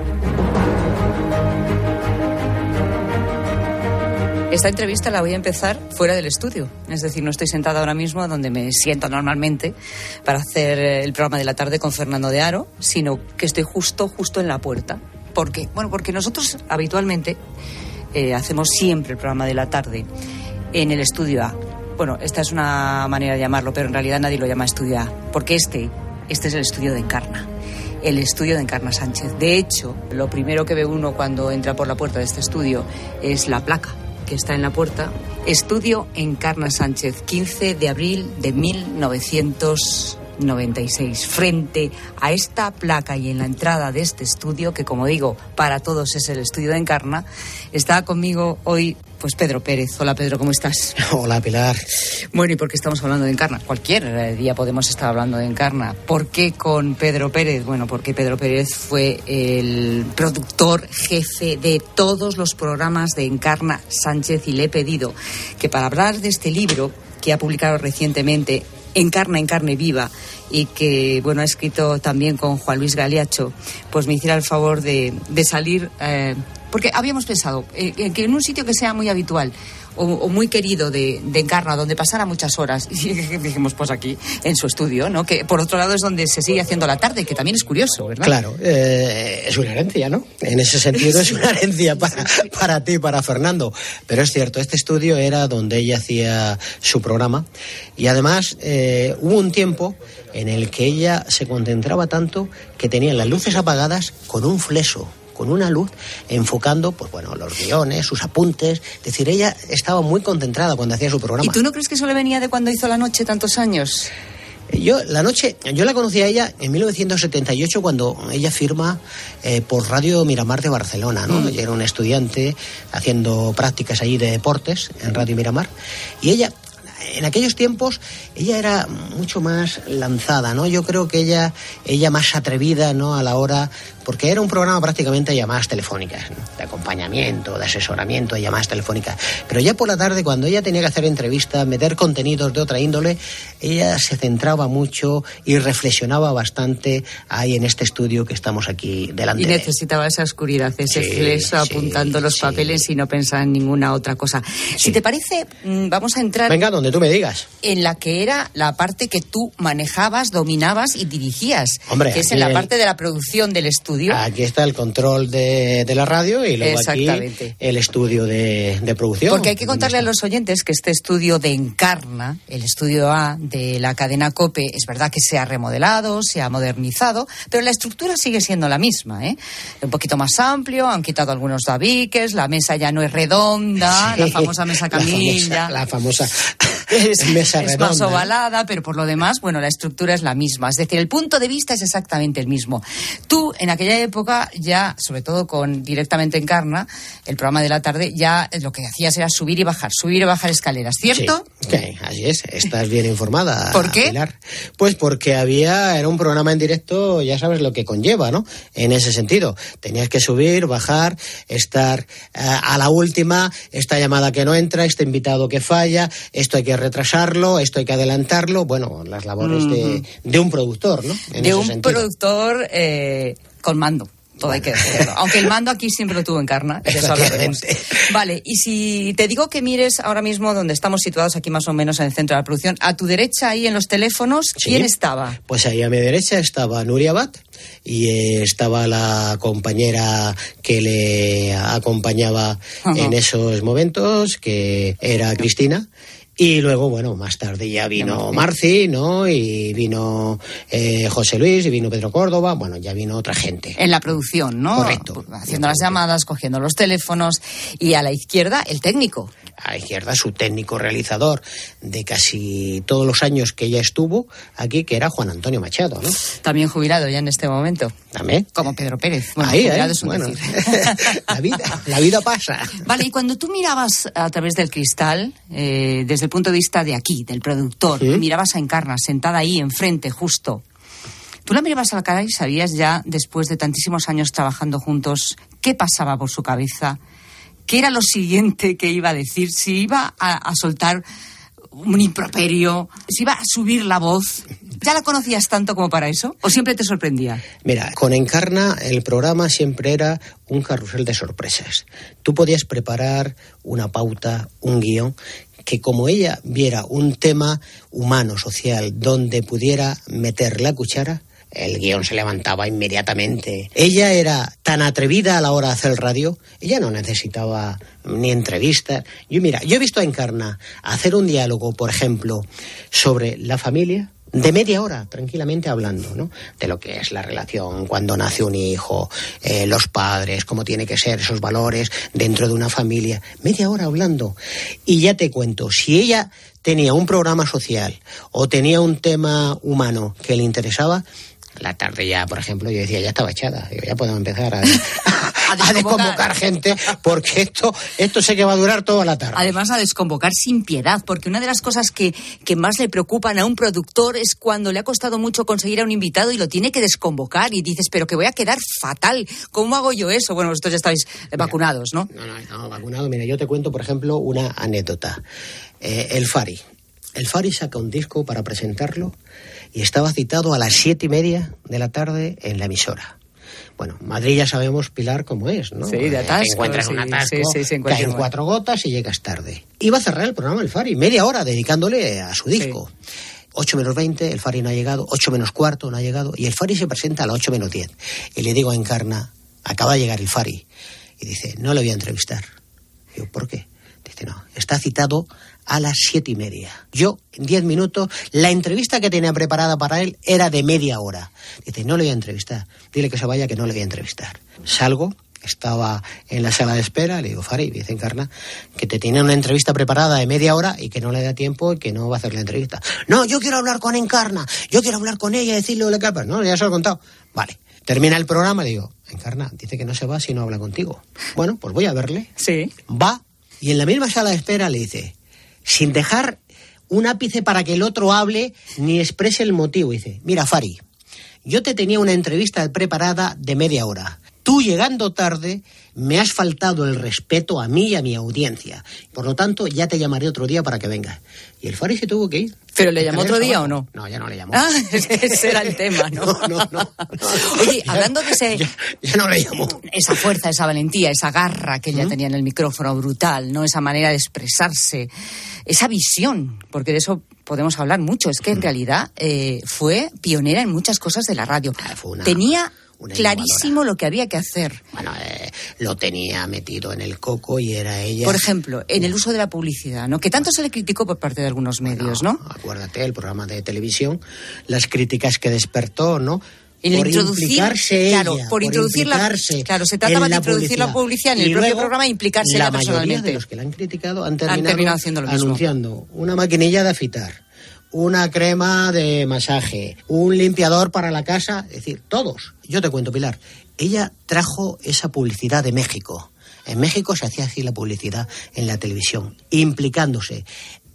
Esta entrevista la voy a empezar fuera del estudio. Es decir, no estoy sentada ahora mismo donde me siento normalmente para hacer el programa de la tarde con Fernando de Aro, sino que estoy justo en la puerta. ¿Por qué? Bueno, porque nosotros habitualmente hacemos siempre el programa de la tarde en el estudio A. Bueno, esta es una manera de llamarlo, pero en realidad nadie lo llama estudio A, porque este es el estudio de Encarna, el estudio de Encarna Sánchez. De hecho, lo primero que ve uno cuando entra por la puerta de este estudio es la placa que está en la puerta. Estudio Encarna Sánchez, 15 de abril de 1996. Frente a esta placa y en la entrada de este estudio, que como digo, para todos es el estudio de Encarna, está conmigo hoy pues Pedro Pérez. Hola Pedro, ¿cómo estás? Hola Pilar. Bueno, ¿y por qué estamos hablando de Encarna? Cualquier día podemos estar hablando de Encarna. ¿Por qué con Pedro Pérez? Bueno, porque Pedro Pérez fue el productor jefe de todos los programas de Encarna Sánchez y le he pedido que para hablar de este libro que ha publicado recientemente, Encarna en carne viva y que, bueno, ha escrito también con Juan Luis Galiacho, pues me hiciera el favor de salir, porque habíamos pensado que en un sitio que sea muy habitual o muy querido de Encarna, donde pasara muchas horas, y dijimos, pues aquí, en su estudio, ¿no? Que por otro lado es donde se sigue haciendo la tarde, que también es curioso, ¿verdad? Claro, es una herencia, ¿no? En ese sentido es una herencia para ti, para Fernando. Pero es cierto, este estudio era donde ella hacía su programa, y además hubo un tiempo en el que ella se concentraba tanto que tenía las luces apagadas con un fleso, con una luz, enfocando, pues bueno, los guiones, sus apuntes. Es decir, ella estaba muy concentrada cuando hacía su programa. ¿Y tú no crees que eso le venía de cuando hizo La Noche tantos años? Yo la conocí a ella en 1978 cuando ella firma por Radio Miramar de Barcelona, ¿no? Ella era una estudiante haciendo prácticas allí de deportes en Radio Miramar, y ella, en aquellos tiempos, ella era mucho más lanzada, ¿no? Yo creo que ella más atrevida, ¿no? A la hora, porque era un programa prácticamente de llamadas telefónicas, ¿no? De acompañamiento, de asesoramiento, de llamadas telefónicas. Pero ya por la tarde, cuando ella tenía que hacer entrevistas, meter contenidos de otra índole, ella se centraba mucho y reflexionaba bastante ahí en este estudio que estamos aquí delante. Y necesitaba esa oscuridad, ese fleso apuntando los papeles y no pensar en ninguna otra cosa. Si te parece, vamos a entrar... Venga, donde tú me digas. En la que era la parte que tú manejabas, dominabas y dirigías. Hombre, que es en la parte de la producción del estudio. Aquí está el control de la radio y luego aquí el estudio de producción. Porque hay que contarle a los oyentes que este estudio de Encarna, el estudio A de la cadena COPE, es verdad que se ha remodelado, se ha modernizado, pero la estructura sigue siendo la misma, ¿eh? Un poquito más amplio, han quitado algunos tabiques, la mesa ya no es redonda, la famosa mesa camilla. La famosa mesa redonda. Es más ovalada, pero por lo demás, bueno, la estructura es la misma. Es decir, el punto de vista es exactamente el mismo. Tú, en aquella época, ya, sobre todo con Directamente Encarna, el programa de la tarde, ya lo que hacías era subir y bajar escaleras, ¿cierto? Sí, así es, estás bien informada. ¿Por qué? Pilar. Pues porque era un programa en directo, ya sabes lo que conlleva, ¿no? En ese sentido, tenías que subir, bajar, estar a la última, esta llamada que no entra, este invitado que falla, esto hay que retrasarlo, esto hay que adelantarlo, bueno, las labores de un productor, ¿no? De un productor con mando. Todo hay que decirlo. Aunque el mando aquí siempre lo tuvo Encarna. Vale, y si te digo que mires ahora mismo donde estamos situados, aquí más o menos en el centro de la producción, a tu derecha ahí en los teléfonos, ¿quién estaba? Pues ahí a mi derecha estaba Nuria Abad y estaba la compañera que le acompañaba en esos momentos, que era Cristina. Y luego, bueno, más tarde ya vino Marci, ¿no? Y vino José Luis, y vino Pedro Córdoba, bueno, ya vino otra gente. En la producción, ¿no? Correcto. Haciendo las llamadas, cogiendo los teléfonos. Y a la izquierda, el técnico. A la izquierda, su técnico realizador de casi todos los años que ella estuvo aquí, que era Juan Antonio Machado, ¿no? También jubilado ya en este momento. ¿También? Como Pedro Pérez. Bueno, ahí, jubilado es un decir. La vida pasa. Vale, y cuando tú mirabas a través del cristal, desde el punto de vista de aquí, del productor, mirabas a Encarna sentada ahí enfrente, justo. Tú la mirabas a la cara y sabías ya, después de tantísimos años trabajando juntos, qué pasaba por su cabeza, qué era lo siguiente que iba a decir, si iba a soltar un improperio, si iba a subir la voz. ¿Ya la conocías tanto como para eso? ¿O siempre te sorprendía? Mira, con Encarna el programa siempre era un carrusel de sorpresas. Tú podías preparar una pauta, un guión, que como ella viera un tema humano, social, donde pudiera meter la cuchara, el guión se levantaba inmediatamente. Ella era tan atrevida a la hora de hacer radio, ella no necesitaba ni entrevistas. Yo he visto a Encarna hacer un diálogo, por ejemplo, sobre la familia, de media hora, tranquilamente hablando, ¿no? De lo que es la relación cuando nace un hijo, los padres, cómo tiene que ser esos valores dentro de una familia. Media hora hablando. Y ya te cuento, si ella tenía un programa social o tenía un tema humano que le interesaba, la tarde ya, por ejemplo, yo decía, ya estaba echada. Digo, ya podemos empezar a desconvocar gente, porque esto sé que va a durar toda la tarde. Además, a desconvocar sin piedad, porque una de las cosas que más le preocupan a un productor es cuando le ha costado mucho conseguir a un invitado y lo tiene que desconvocar y dices, pero que voy a quedar fatal, ¿cómo hago yo eso? Bueno, vosotros ya estáis vacunados, ¿no? No, vacunado. Mira, yo te cuento, por ejemplo, una anécdota. El Fari el Fari saca un disco para presentarlo y estaba citado a las 7:30 de la tarde en la emisora. Bueno, Madrid ya sabemos, Pilar, cómo es, ¿no? Sí, de atasco. Te encuentras un atasco, se caen 4 gotas y llegas tarde. Iba a cerrar el programa el Fari, media hora dedicándole a su disco. 8 menos 20, el Fari no ha llegado, 8 menos cuarto no ha llegado, y el Fari se presenta a las 8 menos 10. Y le digo a Encarna, acaba de llegar el Fari, y dice, no le voy a entrevistar. Digo, ¿por qué? Dice, no, está citado a las 7:30. Yo, en 10 minutos, la entrevista que tenía preparada para él era de media hora. Dice, no le voy a entrevistar. Dile que se vaya, que no le voy a entrevistar. Salgo, estaba en la sala de espera, le digo, Fari, dice Encarna, que te tiene una entrevista preparada de media hora y que no le da tiempo y que no va a hacer la entrevista. No, yo quiero hablar con Encarna, yo quiero hablar con ella, decirle lo que pasa. No, ya se lo he contado. Vale. Termina el programa, le digo, Encarna, dice que no se va si no habla contigo. Bueno, pues voy a verle. Sí. Va, y en la misma sala de espera le dice, sin dejar un ápice para que el otro hable ni exprese el motivo, dice, mira, Fari, yo te tenía una entrevista preparada de media hora. Tú, llegando tarde, me has faltado el respeto a mí y a mi audiencia. Por lo tanto, ya te llamaré otro día para que vengas. Y el Fari se tuvo que ir. ¿Pero le llamó otro día o no? No, ya no le llamó. Ah, ese era el tema, ¿no? No. Oye, hablando de ese... Ya no le llamó. Esa fuerza, esa valentía, esa garra que ella tenía en el micrófono, brutal, ¿no? Esa manera de expresarse, esa visión, porque de eso podemos hablar mucho. Es que en realidad fue pionera en muchas cosas de la radio. Tenía clarísimo lo que había que hacer. Bueno, lo tenía metido en el coco y era ella... Por ejemplo, en el uso de la publicidad, ¿no? Que tanto se le criticó por parte de algunos medios, ¿no? Acuérdate, el programa de televisión, las críticas que despertó, ¿no? Por implicarse ella, por introducir claro, se trataba de introducir la publicidad en el propio programa e implicarse ella personalmente. La mayoría de los que la han criticado han terminado haciendo lo mismo. Anunciando una maquinilla de afeitar, una crema de masaje, un limpiador para la casa, es decir, todos. Yo te cuento, Pilar, ella trajo esa publicidad de México. En México se hacía así la publicidad en la televisión, implicándose.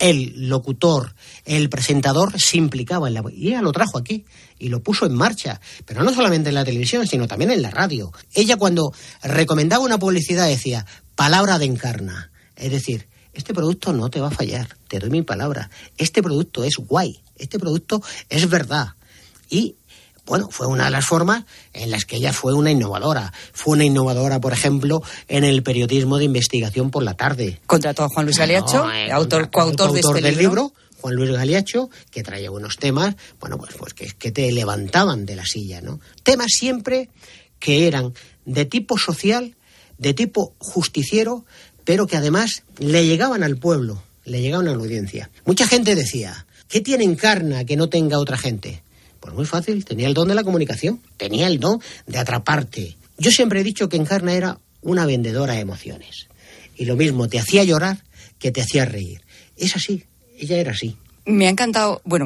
El locutor, el presentador se implicaba en la... Y ella lo trajo aquí y lo puso en marcha, pero no solamente en la televisión, sino también en la radio. Ella, cuando recomendaba una publicidad, decía, palabra de Encarna, es decir, este producto no te va a fallar, te doy mi palabra. Este producto es guay, este producto es verdad. Y, bueno, fue una de las formas en las que ella fue una innovadora. Fue una innovadora, por ejemplo, en el periodismo de investigación por la tarde. Contrató a Juan Luis Galiacho, coautor de este libro. Juan Luis Galiacho, que traía unos temas, bueno, pues que te levantaban de la silla, ¿no? Temas siempre que eran de tipo social, de tipo justiciero, pero que además le llegaban al pueblo, le llegaban a la audiencia. Mucha gente decía, ¿qué tiene Encarna que no tenga otra gente? Pues muy fácil, tenía el don de la comunicación, tenía el don de atraparte. Yo siempre he dicho que Encarna era una vendedora de emociones. Y lo mismo, te hacía llorar que te hacía reír. Es así, ella era así. Me ha encantado, bueno,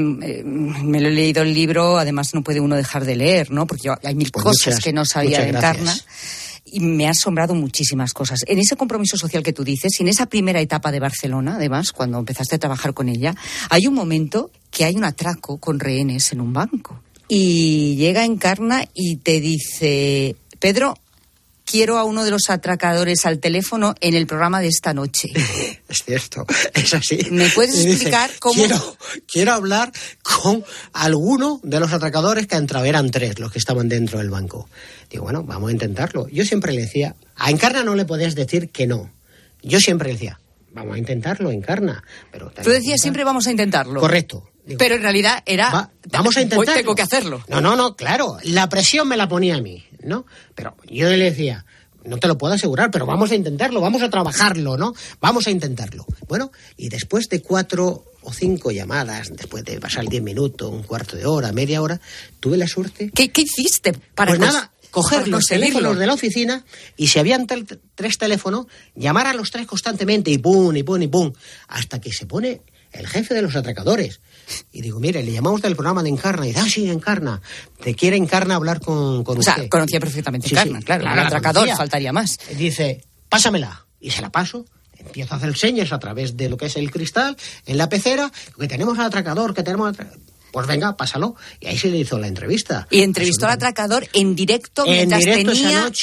me lo he leído el libro, además no puede uno dejar de leer, ¿no? Porque hay mil cosas que no sabía de Encarna. Y me ha asombrado muchísimas cosas. En ese compromiso social que tú dices, y en esa primera etapa de Barcelona, además, cuando empezaste a trabajar con ella, hay un momento que hay un atraco con rehenes en un banco. Y llega Encarna y te dice, Pedro, quiero a uno de los atracadores al teléfono en el programa de esta noche. Es cierto, es así. ¿Me puedes explicar cómo...? Quiero hablar con alguno de los atracadores que entraban, eran 3 los que estaban dentro del banco. Digo, bueno, vamos a intentarlo. Yo siempre le decía, a Encarna no le podías decir que no. Yo siempre le decía, vamos a intentarlo, Encarna. Pero tú decías siempre vamos a intentarlo. Correcto. Digo, pero en realidad era... vamos a intentarlo. Hoy tengo que hacerlo. No, claro. La presión me la ponía a mí, ¿no? Pero yo le decía, no te lo puedo asegurar, pero vamos a intentarlo, vamos a trabajarlo, ¿no? Vamos a intentarlo. Bueno, y después de 4 o 5 llamadas, después de pasar 10 minutos, un cuarto de hora, media hora, tuve la suerte... ¿Qué hiciste para pues nada, coger los teléfonos de la oficina y si habían 3 teléfonos, llamar a los 3 constantemente y pum, y pum, y pum, hasta que se pone el jefe de los atracadores. Y digo, mire, le llamamos del programa de Encarna. Y dice, sí, Encarna. Te quiere Encarna hablar con usted. O sea, conocía perfectamente Encarna, sí, claro. El atracador, faltaría más. Dice, pásamela. Y se la paso. Empiezo a hacer señas a través de lo que es el cristal, en la pecera, que tenemos al atracador, Pues venga, pásalo. Y ahí se le hizo la entrevista. Y entrevistó al atracador en directo mientras tenía... esa noche,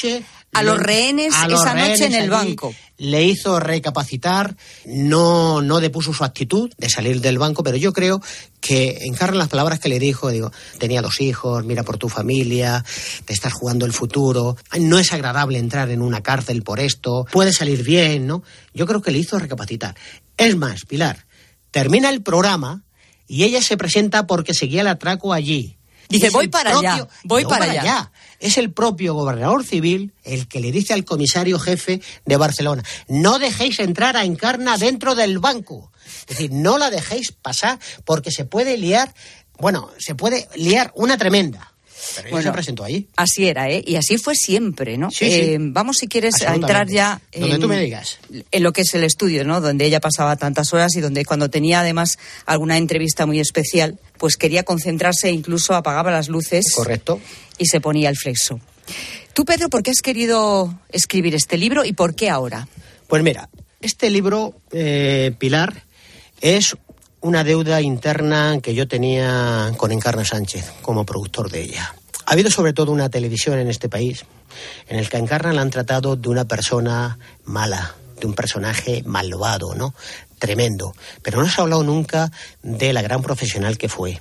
a los rehenes esa noche en el banco. Le hizo recapacitar, no depuso su actitud de salir del banco, pero yo creo que encarnan las palabras que le dijo. Digo, tenía 2 hijos, mira por tu familia, te estás jugando el futuro, no es agradable entrar en una cárcel por esto, puede salir bien, ¿no? Yo creo que le hizo recapacitar. Es más, Pilar, termina el programa y ella se presenta porque seguía el atraco allí. Dice, voy para allá. Es el propio gobernador civil el que le dice al comisario jefe de Barcelona, no dejéis entrar a Encarna dentro del banco. Es decir, no la dejéis pasar porque se puede liar una tremenda. Pero ella se presentó ahí. Así era, ¿eh? Y así fue siempre, ¿no? Sí. Vamos, si quieres, a entrar ya donde tú me digas. En lo que es el estudio, ¿no? Donde ella pasaba tantas horas y donde cuando tenía además alguna entrevista muy especial, pues quería concentrarse e incluso apagaba las luces. Correcto. Y se ponía el flexo. Tú, Pedro, ¿por qué has querido escribir este libro y por qué ahora? Pues mira, este libro, Pilar, es una deuda interna que yo tenía con Encarna Sánchez como productor de ella. Ha habido sobre todo una televisión en este país en el que a Encarna la han tratado de una persona mala, de un personaje malvado, ¿no? Tremendo. Pero no se ha hablado nunca de la gran profesional que fue,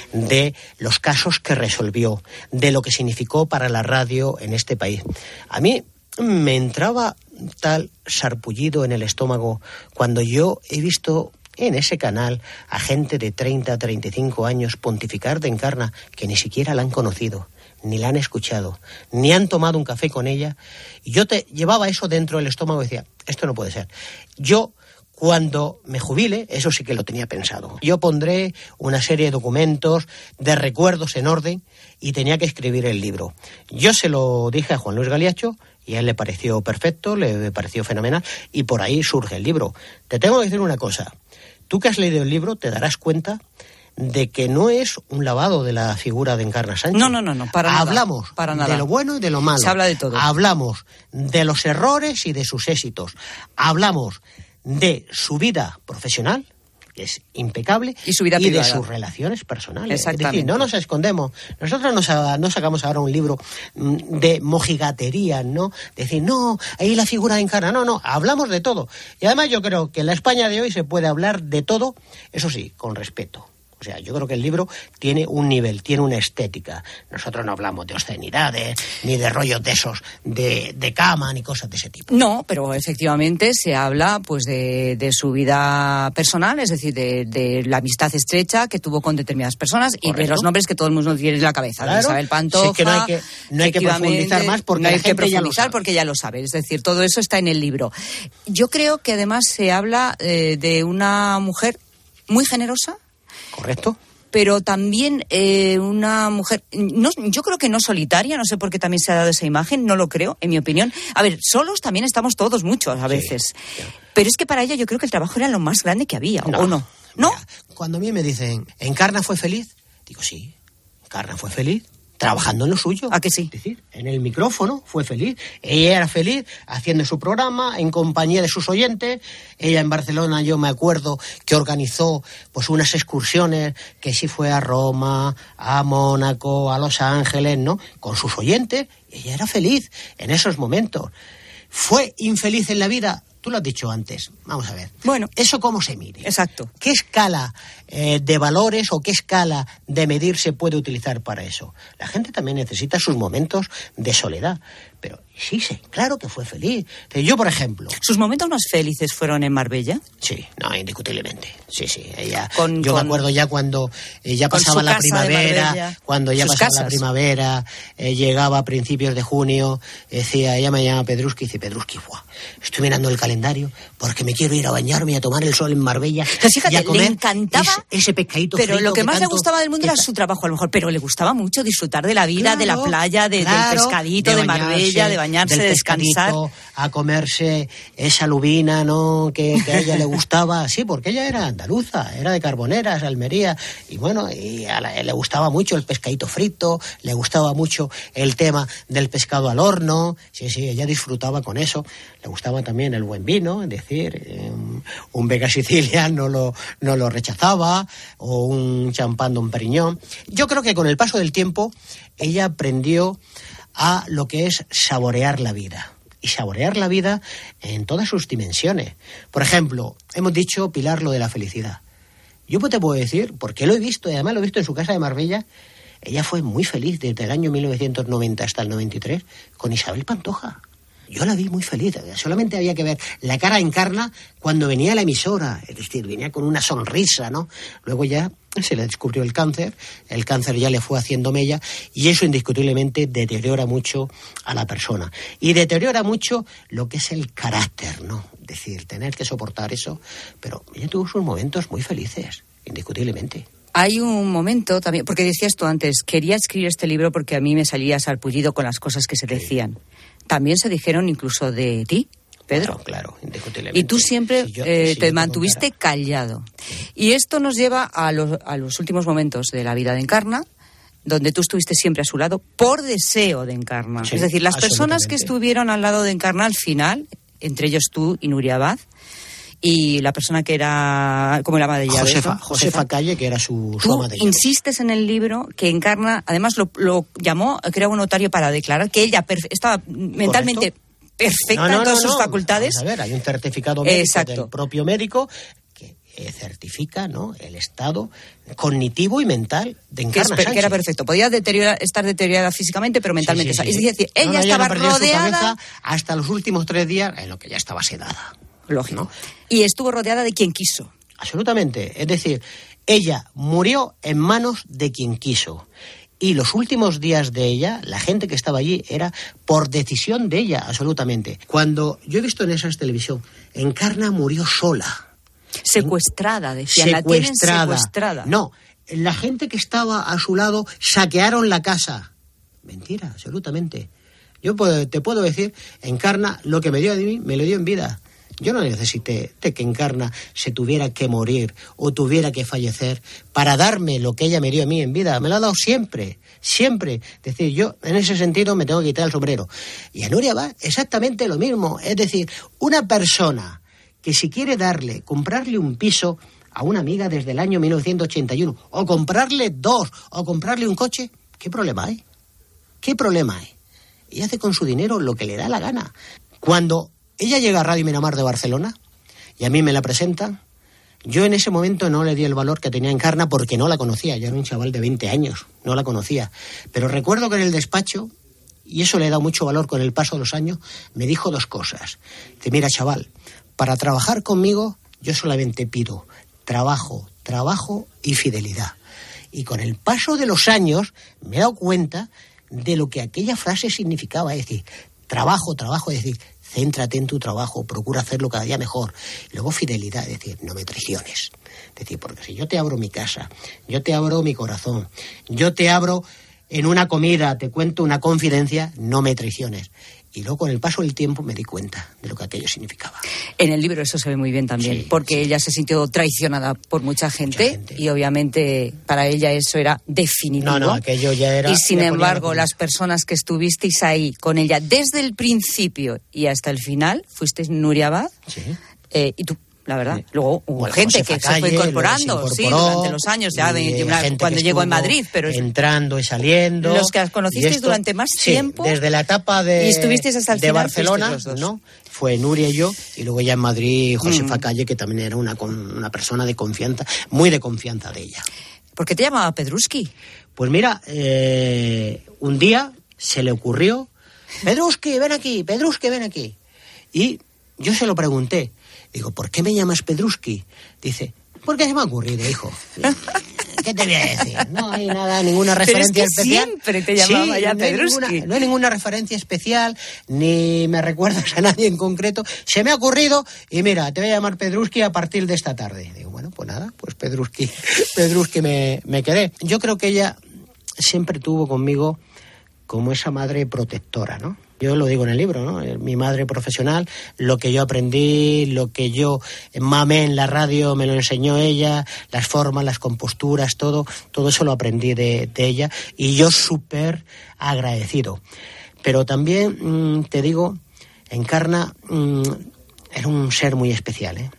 de los casos que resolvió, de lo que significó para la radio en este país. A mí me entraba tal sarpullido en el estómago cuando yo he visto en ese canal a gente de 30, 35 años pontificar de Encarna que ni siquiera la han conocido, ni la han escuchado, ni han tomado un café con ella. Y yo te llevaba eso dentro del estómago y decía, esto no puede ser. Yo, cuando me jubile, eso sí que lo tenía pensado. Yo pondré una serie de documentos, de recuerdos en orden, y tenía que escribir el libro. Yo se lo dije a Juan Luis Galiacho, y a él le pareció perfecto, le pareció fenomenal, y por ahí surge el libro. Te tengo que decir una cosa. Tú que has leído el libro te darás cuenta de que no es un lavado de la figura de Encarna Sánchez. No, para nada. Hablamos de lo bueno y de lo malo. Se habla de todo. Hablamos de los errores y de sus éxitos. Hablamos de su vida profesional, que es impecable, y su vida privada, de sus relaciones personales. Exactamente. Es decir, no nos escondemos. Nosotros no sacamos ahora un libro de mojigatería, ¿no? Decir, no, ahí la figura de Encarna. No, hablamos de todo. Y además yo creo que en la España de hoy se puede hablar de todo, eso sí, con respeto. O sea, yo creo que el libro tiene un nivel, tiene una estética. Nosotros no hablamos de obscenidades, ni de rollos de esos, de cama, ni cosas de ese tipo. No, pero efectivamente se habla pues de su vida personal, es decir, de la amistad estrecha que tuvo con determinadas personas. Correcto. Y de los nombres que todo el mundo tiene en la cabeza. Claro. Isabel Pantoja. Sí, que no hay que profundizar más porque no hay la gente que profundizar porque ya lo sabe. Es decir, todo eso está en el libro. Yo creo que además se habla de una mujer muy generosa. Correcto. Pero también una mujer, yo creo que no solitaria, no sé por qué también se ha dado esa imagen, no lo creo, en mi opinión. A ver, solos también estamos todos muchos a veces. Sí. Pero es que para ella yo creo que el trabajo era lo más grande que había, ¿o no? ¿No? Mira, cuando a mí me dicen, ¿Encarna fue feliz? Digo, sí, Encarna fue feliz. Trabajando en lo suyo. ¿A que sí? Es decir, en el micrófono fue feliz. Ella era feliz haciendo su programa en compañía de sus oyentes. Ella en Barcelona, yo me acuerdo que organizó pues unas excursiones, que sí fue a Roma, a Mónaco, a Los Ángeles, ¿no? Con sus oyentes. Ella era feliz en esos momentos. ¿Fue infeliz en la vida? Tú lo has dicho antes. Vamos a ver. Bueno. ¿Eso cómo se mide? Exacto. ¿Qué escala de valores o qué escala de medir se puede utilizar para eso? La gente también necesita sus momentos de soledad. Pero sí, claro que fue feliz. Yo, por ejemplo... ¿Sus momentos más felices fueron en Marbella? Sí, no, indiscutiblemente. Sí, ella... Yo me acuerdo ya cuando ya pasaba la primavera, cuando ya pasaba la primavera, llegaba a principios de junio, decía, ella me llama Pedruski, y dice, Pedruski, estoy mirando el calendario porque me quiero ir a bañarme y a tomar el sol en Marbella. Pues fíjate, y a comer le encantaba ese pescadito pero frito lo que más tanto, le gustaba del mundo era su trabajo, a lo mejor, pero le gustaba mucho disfrutar de la vida, de la playa, del pescadito, de Marbella, de bañarse, de descansar. A comerse esa lubina, ¿no? Que a ella le gustaba, sí, porque ella era andaluza, era de Carboneras, Almería, y bueno, le gustaba mucho el pescadito frito, le gustaba mucho el tema del pescado al horno, sí, ella disfrutaba con eso, le gustaba también el buen vino, es decir, un Vega Sicilia no lo rechazaba, o un champán Don Periñón. Yo creo que con el paso del tiempo ella aprendió a lo que es saborear la vida. Y saborear la vida en todas sus dimensiones. Por ejemplo, hemos dicho, Pilar, lo de la felicidad. Yo te puedo decir, porque lo he visto, y además lo he visto en su casa de Marbella, ella fue muy feliz desde el año 1990 hasta el 93 con Isabel Pantoja. Yo la vi muy feliz, solamente había que ver la cara de Encarna cuando venía a la emisora, es decir, venía con una sonrisa, ¿no? Luego ya se le descubrió el cáncer ya le fue haciendo mella, y eso indiscutiblemente deteriora mucho a la persona. Y deteriora mucho lo que es el carácter, ¿no? Es decir, tener que soportar eso, pero ella tuvo sus momentos muy felices, indiscutiblemente. Hay un momento también, porque decías tú antes, quería escribir este libro porque a mí me salía sarpullido con las cosas que se decían. También se dijeron incluso de ti, Pedro. Claro, indiscutiblemente. Y tú siempre te mantuviste callado. Y esto nos lleva a los últimos momentos de la vida de Encarna, donde tú estuviste siempre a su lado por deseo de Encarna. Sí, es decir, las personas que estuvieron al lado de Encarna al final, entre ellos tú y Nuria Abad, y la persona que era, ¿cómo la llama de ella? Josefa Calle, que era su ama de llaves. Insistes en el libro que Encarna, además lo llamó, que era un notario para declarar que ella estaba mentalmente perfecta en todas sus facultades. Vamos a ver, hay un certificado médico del propio médico que certifica, ¿no?, el estado cognitivo y mental de Encarna Sánchez. Que era perfecto. Podía estar deteriorada físicamente, pero mentalmente. Sí. Es decir, ella estaba rodeada hasta los últimos 3 días en lo que ya estaba sedada. Lógico. ¿No? Y estuvo rodeada de quien quiso. Absolutamente. Es decir, ella murió en manos de quien quiso. Y los últimos días de ella, la gente que estaba allí era por decisión de ella, absolutamente. Cuando yo he visto en esa televisión, Encarna murió sola. Secuestrada, decían. La tienen secuestrada. No, la gente que estaba a su lado saquearon la casa. Mentira, absolutamente. Yo te puedo decir, Encarna, lo que me dio a mí, me lo dio en vida. Yo no necesité de que Encarna se tuviera que morir o tuviera que fallecer para darme lo que ella me dio a mí en vida. Me lo ha dado siempre, siempre. Es decir, yo en ese sentido me tengo que quitar el sombrero. Y a Nuria va exactamente lo mismo. Es decir, una persona que si quiere comprarle un piso a una amiga desde el año 1981, o comprarle 2, o comprarle un coche, ¿qué problema hay? ¿Qué problema hay? Ella hace con su dinero lo que le da la gana. Cuando ella llega a Radio Miramar de Barcelona y a mí me la presentan, yo en ese momento no le di el valor que tenía Encarna porque no la conocía. Yo era un chaval de 20 años, no la conocía. Pero recuerdo que en el despacho, y eso le he dado mucho valor con el paso de los años, me dijo 2 cosas. Dice, mira, chaval, para trabajar conmigo yo solamente pido trabajo y fidelidad. Y con el paso de los años me he dado cuenta de lo que aquella frase significaba. Es decir, trabajo, es decir, céntrate en tu trabajo, procura hacerlo cada día mejor. Y luego fidelidad, es decir, no me traiciones. Es decir, porque si yo te abro mi casa, yo te abro mi corazón, yo te abro en una comida, te cuento una confidencia, no me traiciones. Y luego con el paso del tiempo me di cuenta de lo que aquello significaba. En el libro eso se ve muy bien también, porque ella se sintió traicionada por mucha gente y obviamente para ella eso era definitivo. No, aquello ya era... Y sin embargo, las personas que estuvisteis ahí con ella desde el principio y hasta el final, fuisteis Nuria Abad y tú. La verdad. Luego hubo gente que se fue incorporando, durante los años, ya cuando llegó en Madrid. Pero entrando y saliendo. Los que conocisteis durante más tiempo. Desde la etapa de hasta el de Barcelona, ¿no? Fue Nuria y yo, y luego ya en Madrid Josefa Calle, que también era una persona de confianza, muy de confianza de ella. ¿Por qué te llamaba Pedruski? Pues mira, un día se le ocurrió, Pedruski, ven aquí. Y yo se lo pregunté. Digo, ¿por qué me llamas Pedruski? Dice, porque se me ha ocurrido, hijo. ¿Qué te voy a decir? No hay ninguna referencia especial. Siempre te llamaba ya Pedruski. No hay ninguna referencia especial, ni me recuerdas a nadie en concreto. Se me ha ocurrido, y mira, te voy a llamar Pedruski a partir de esta tarde. Digo, bueno, pues nada, pues Pedruski me quedé. Yo creo que ella siempre tuvo conmigo como esa madre protectora, ¿no? Yo lo digo en el libro, ¿no? Mi madre profesional, lo que yo aprendí, lo que yo mamé en la radio, me lo enseñó ella, las formas, las composturas, todo eso lo aprendí de ella, y yo súper agradecido. Pero también, te digo, Encarna era un ser muy especial, ¿eh?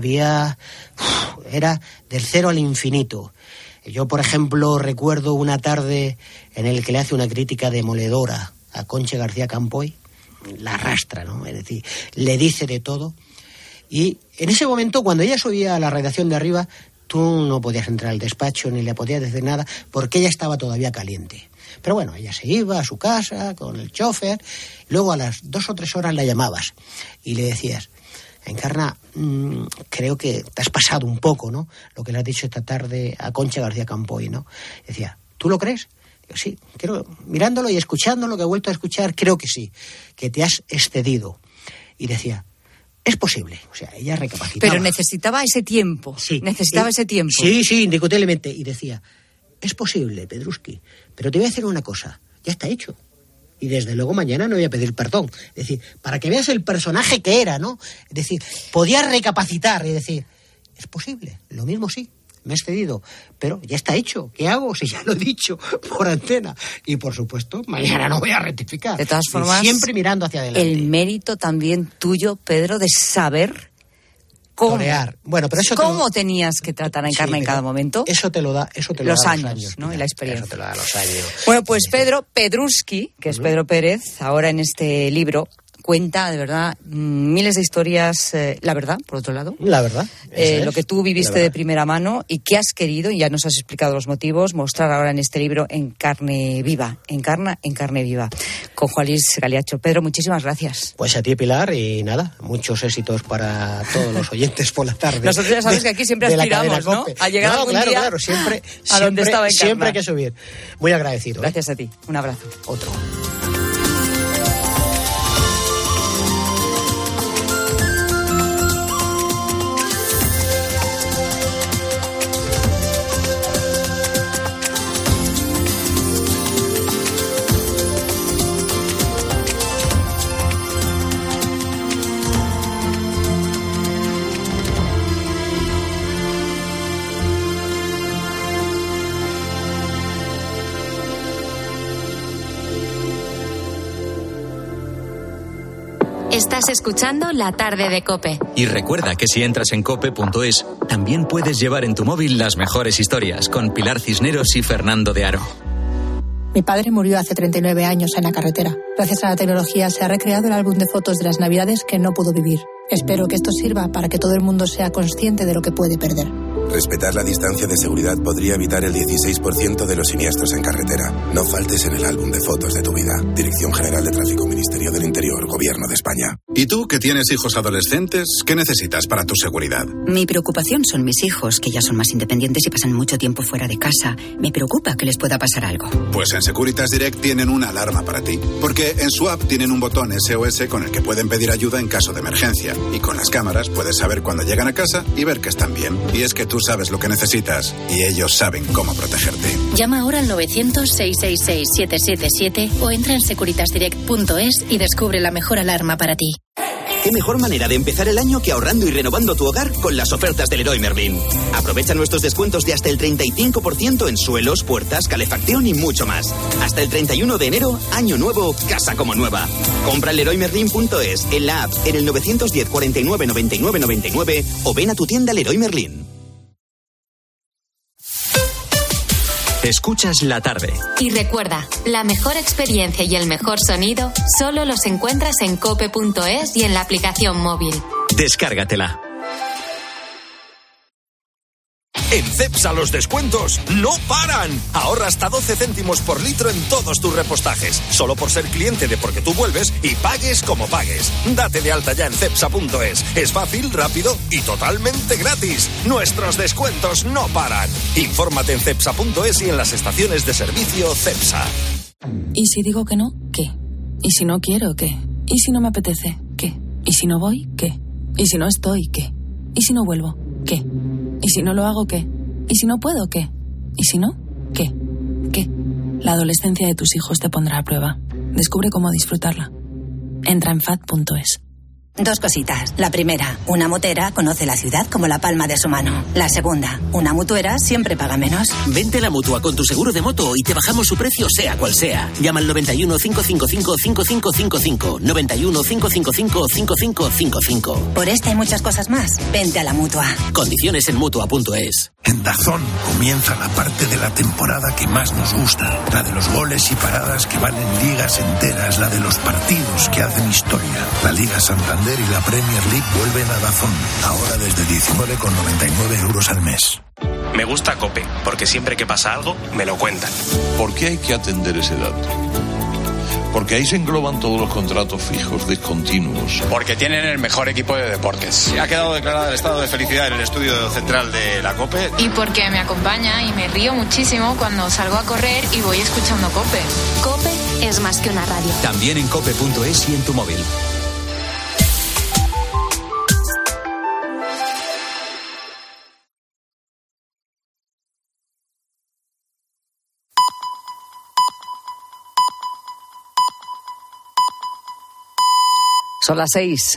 Era del 0 al infinito. Yo, por ejemplo, recuerdo una tarde en la que le hace una crítica demoledora a Concha García Campoy, la arrastra, ¿no? Es decir, le dice de todo. Y en ese momento, cuando ella subía a la redacción de arriba, tú no podías entrar al despacho ni le podías decir nada porque ella estaba todavía caliente. Pero bueno, ella se iba a su casa con el chofer, luego a las 2 o 3 horas la llamabas y le decías: Encarna, creo que te has pasado un poco, ¿no? Lo que le has dicho esta tarde a Concha García Campoy, ¿no? Decía: ¿tú lo crees? Digo, sí, creo, mirándolo y escuchándolo, que he vuelto a escuchar, creo que sí, que te has excedido. Y decía: es posible. O sea, ella recapacitaba. Pero necesitaba ese tiempo. Sí. Necesitaba ese tiempo. Sí, indiscutiblemente. Y decía: es posible, Pedrusqui, pero te voy a decir una cosa, ya está hecho. Y desde luego mañana no voy a pedir perdón. Es decir, para que veas el personaje que era, ¿no? Es decir, podía recapacitar y decir: es posible, lo mismo sí, me he excedido, pero ya está hecho. ¿Qué hago si ya lo he dicho por antena? Y por supuesto, mañana no voy a rectificar. De todas formas, siempre mirando hacia adelante. El mérito también tuyo, Pedro, de saber cómo. Torear. Bueno, pero eso ¿Cómo tenías que tratar a Encarna en cada momento? Eso te lo da los años, ¿no? Y la experiencia. Eso te lo da los años. Bueno, pues Pedro Pedrusqui, que es Pedro Pérez, ahora en este libro, cuenta, de verdad, miles de historias, la verdad, por otro lado. La verdad. Lo que tú viviste de primera mano y que has querido, y ya nos has explicado los motivos, mostrar ahora en este libro en carne viva. Encarna en carne viva. Con Juan Luis Galiacho. Pedro, muchísimas gracias. Pues a ti, Pilar, y nada, muchos éxitos para todos los oyentes por la tarde. Nosotros ya sabes que aquí siempre aspiramos, ¿no? A llegar algún día claro, siempre a donde estaba Encarna. Siempre hay que subir. Muy agradecido. Gracias a ti. Un abrazo. Otro. Estás escuchando La Tarde de COPE. Y recuerda que si entras en cope.es, también puedes llevar en tu móvil las mejores historias con Pilar Cisneros y Fernando de Aro. Mi padre murió hace 39 años en la carretera. Gracias a la tecnología se ha recreado el álbum de fotos de las Navidades que no pudo vivir. Espero que esto sirva para que todo el mundo sea consciente de lo que puede perder. Respetar la distancia de seguridad podría evitar el 16% de los siniestros en carretera. No faltes en el álbum de fotos de tu vida. Dirección General de Tráfico, Ministerio del Interior, Gobierno de España. ¿Y tú, que tienes hijos adolescentes, qué necesitas para tu seguridad? Mi preocupación son mis hijos, que ya son más independientes y pasan mucho tiempo fuera de casa. Me preocupa que les pueda pasar algo. Pues en Securitas Direct tienen una alarma para ti. Porque en su app tienen un botón SOS con el que pueden pedir ayuda en caso de emergencia. Y con las cámaras puedes saber cuando llegan a casa y ver que están bien. Y es que tú sabes lo que necesitas y ellos saben cómo protegerte. Llama ahora al 900-666-777 o entra en securitasdirect.es y descubre la mejor alarma para ti. ¿Qué mejor manera de empezar el año que ahorrando y renovando tu hogar con las ofertas del Leroy Merlin? Aprovecha nuestros descuentos de hasta el 35% en suelos, puertas, calefacción y mucho más. Hasta el 31 de enero, año nuevo, casa como nueva. Compra en leroymerlin.es, en la app, en el 910 49 99 99 o ven a tu tienda Leroy Merlin. Escuchas La Tarde. Y recuerda, la mejor experiencia y el mejor sonido solo los encuentras en cope.es y en la aplicación móvil. Descárgatela. En Cepsa los descuentos no paran. Ahorra hasta 12 céntimos por litro en todos tus repostajes. Solo por ser cliente de Porque Tú Vuelves y pagues como pagues. Date de alta ya en cepsa.es. Es fácil, rápido y totalmente gratis. Nuestros descuentos no paran. Infórmate en cepsa.es y en las estaciones de servicio Cepsa. ¿Y si digo que no? ¿Qué? ¿Y si no quiero? ¿Qué? ¿Y si no me apetece? ¿Qué? ¿Y si no voy? ¿Qué? ¿Y si no estoy? ¿Qué? ¿Y si no vuelvo? ¿Qué? ¿Y si no lo hago, qué? ¿Y si no puedo, qué? ¿Y si no? ¿Qué? ¿Qué? La adolescencia de tus hijos te pondrá a prueba. Descubre cómo disfrutarla. Entra en FAD.es. 2 cositas. La primera, una motera conoce la ciudad como la palma de su mano. La segunda, una mutuera siempre paga menos. Vente a la Mutua con tu seguro de moto y te bajamos su precio sea cual sea. Llama al 91 555 5555. 91 555 5555. Por esta y muchas cosas más, vente a la Mutua. Condiciones en Mutua.es. En DAZN comienza la parte de la temporada que más nos gusta. La de los goles y paradas que valen ligas enteras. La de los partidos que hacen historia. La Liga Santander y la Premier League vuelven a DAZN. Ahora desde 19,99 € al mes. Me gusta COPE, porque siempre que pasa algo, me lo cuentan. ¿Por qué hay que atender ese dato? Porque ahí se engloban todos los contratos fijos, discontinuos. Porque tienen el mejor equipo de deportes. Ha quedado declarado el estado de felicidad en el estudio central de la COPE. Y porque me acompaña y me río muchísimo cuando salgo a correr y voy escuchando COPE. COPE es más que una radio. También en cope.es y en tu móvil. Son las 6.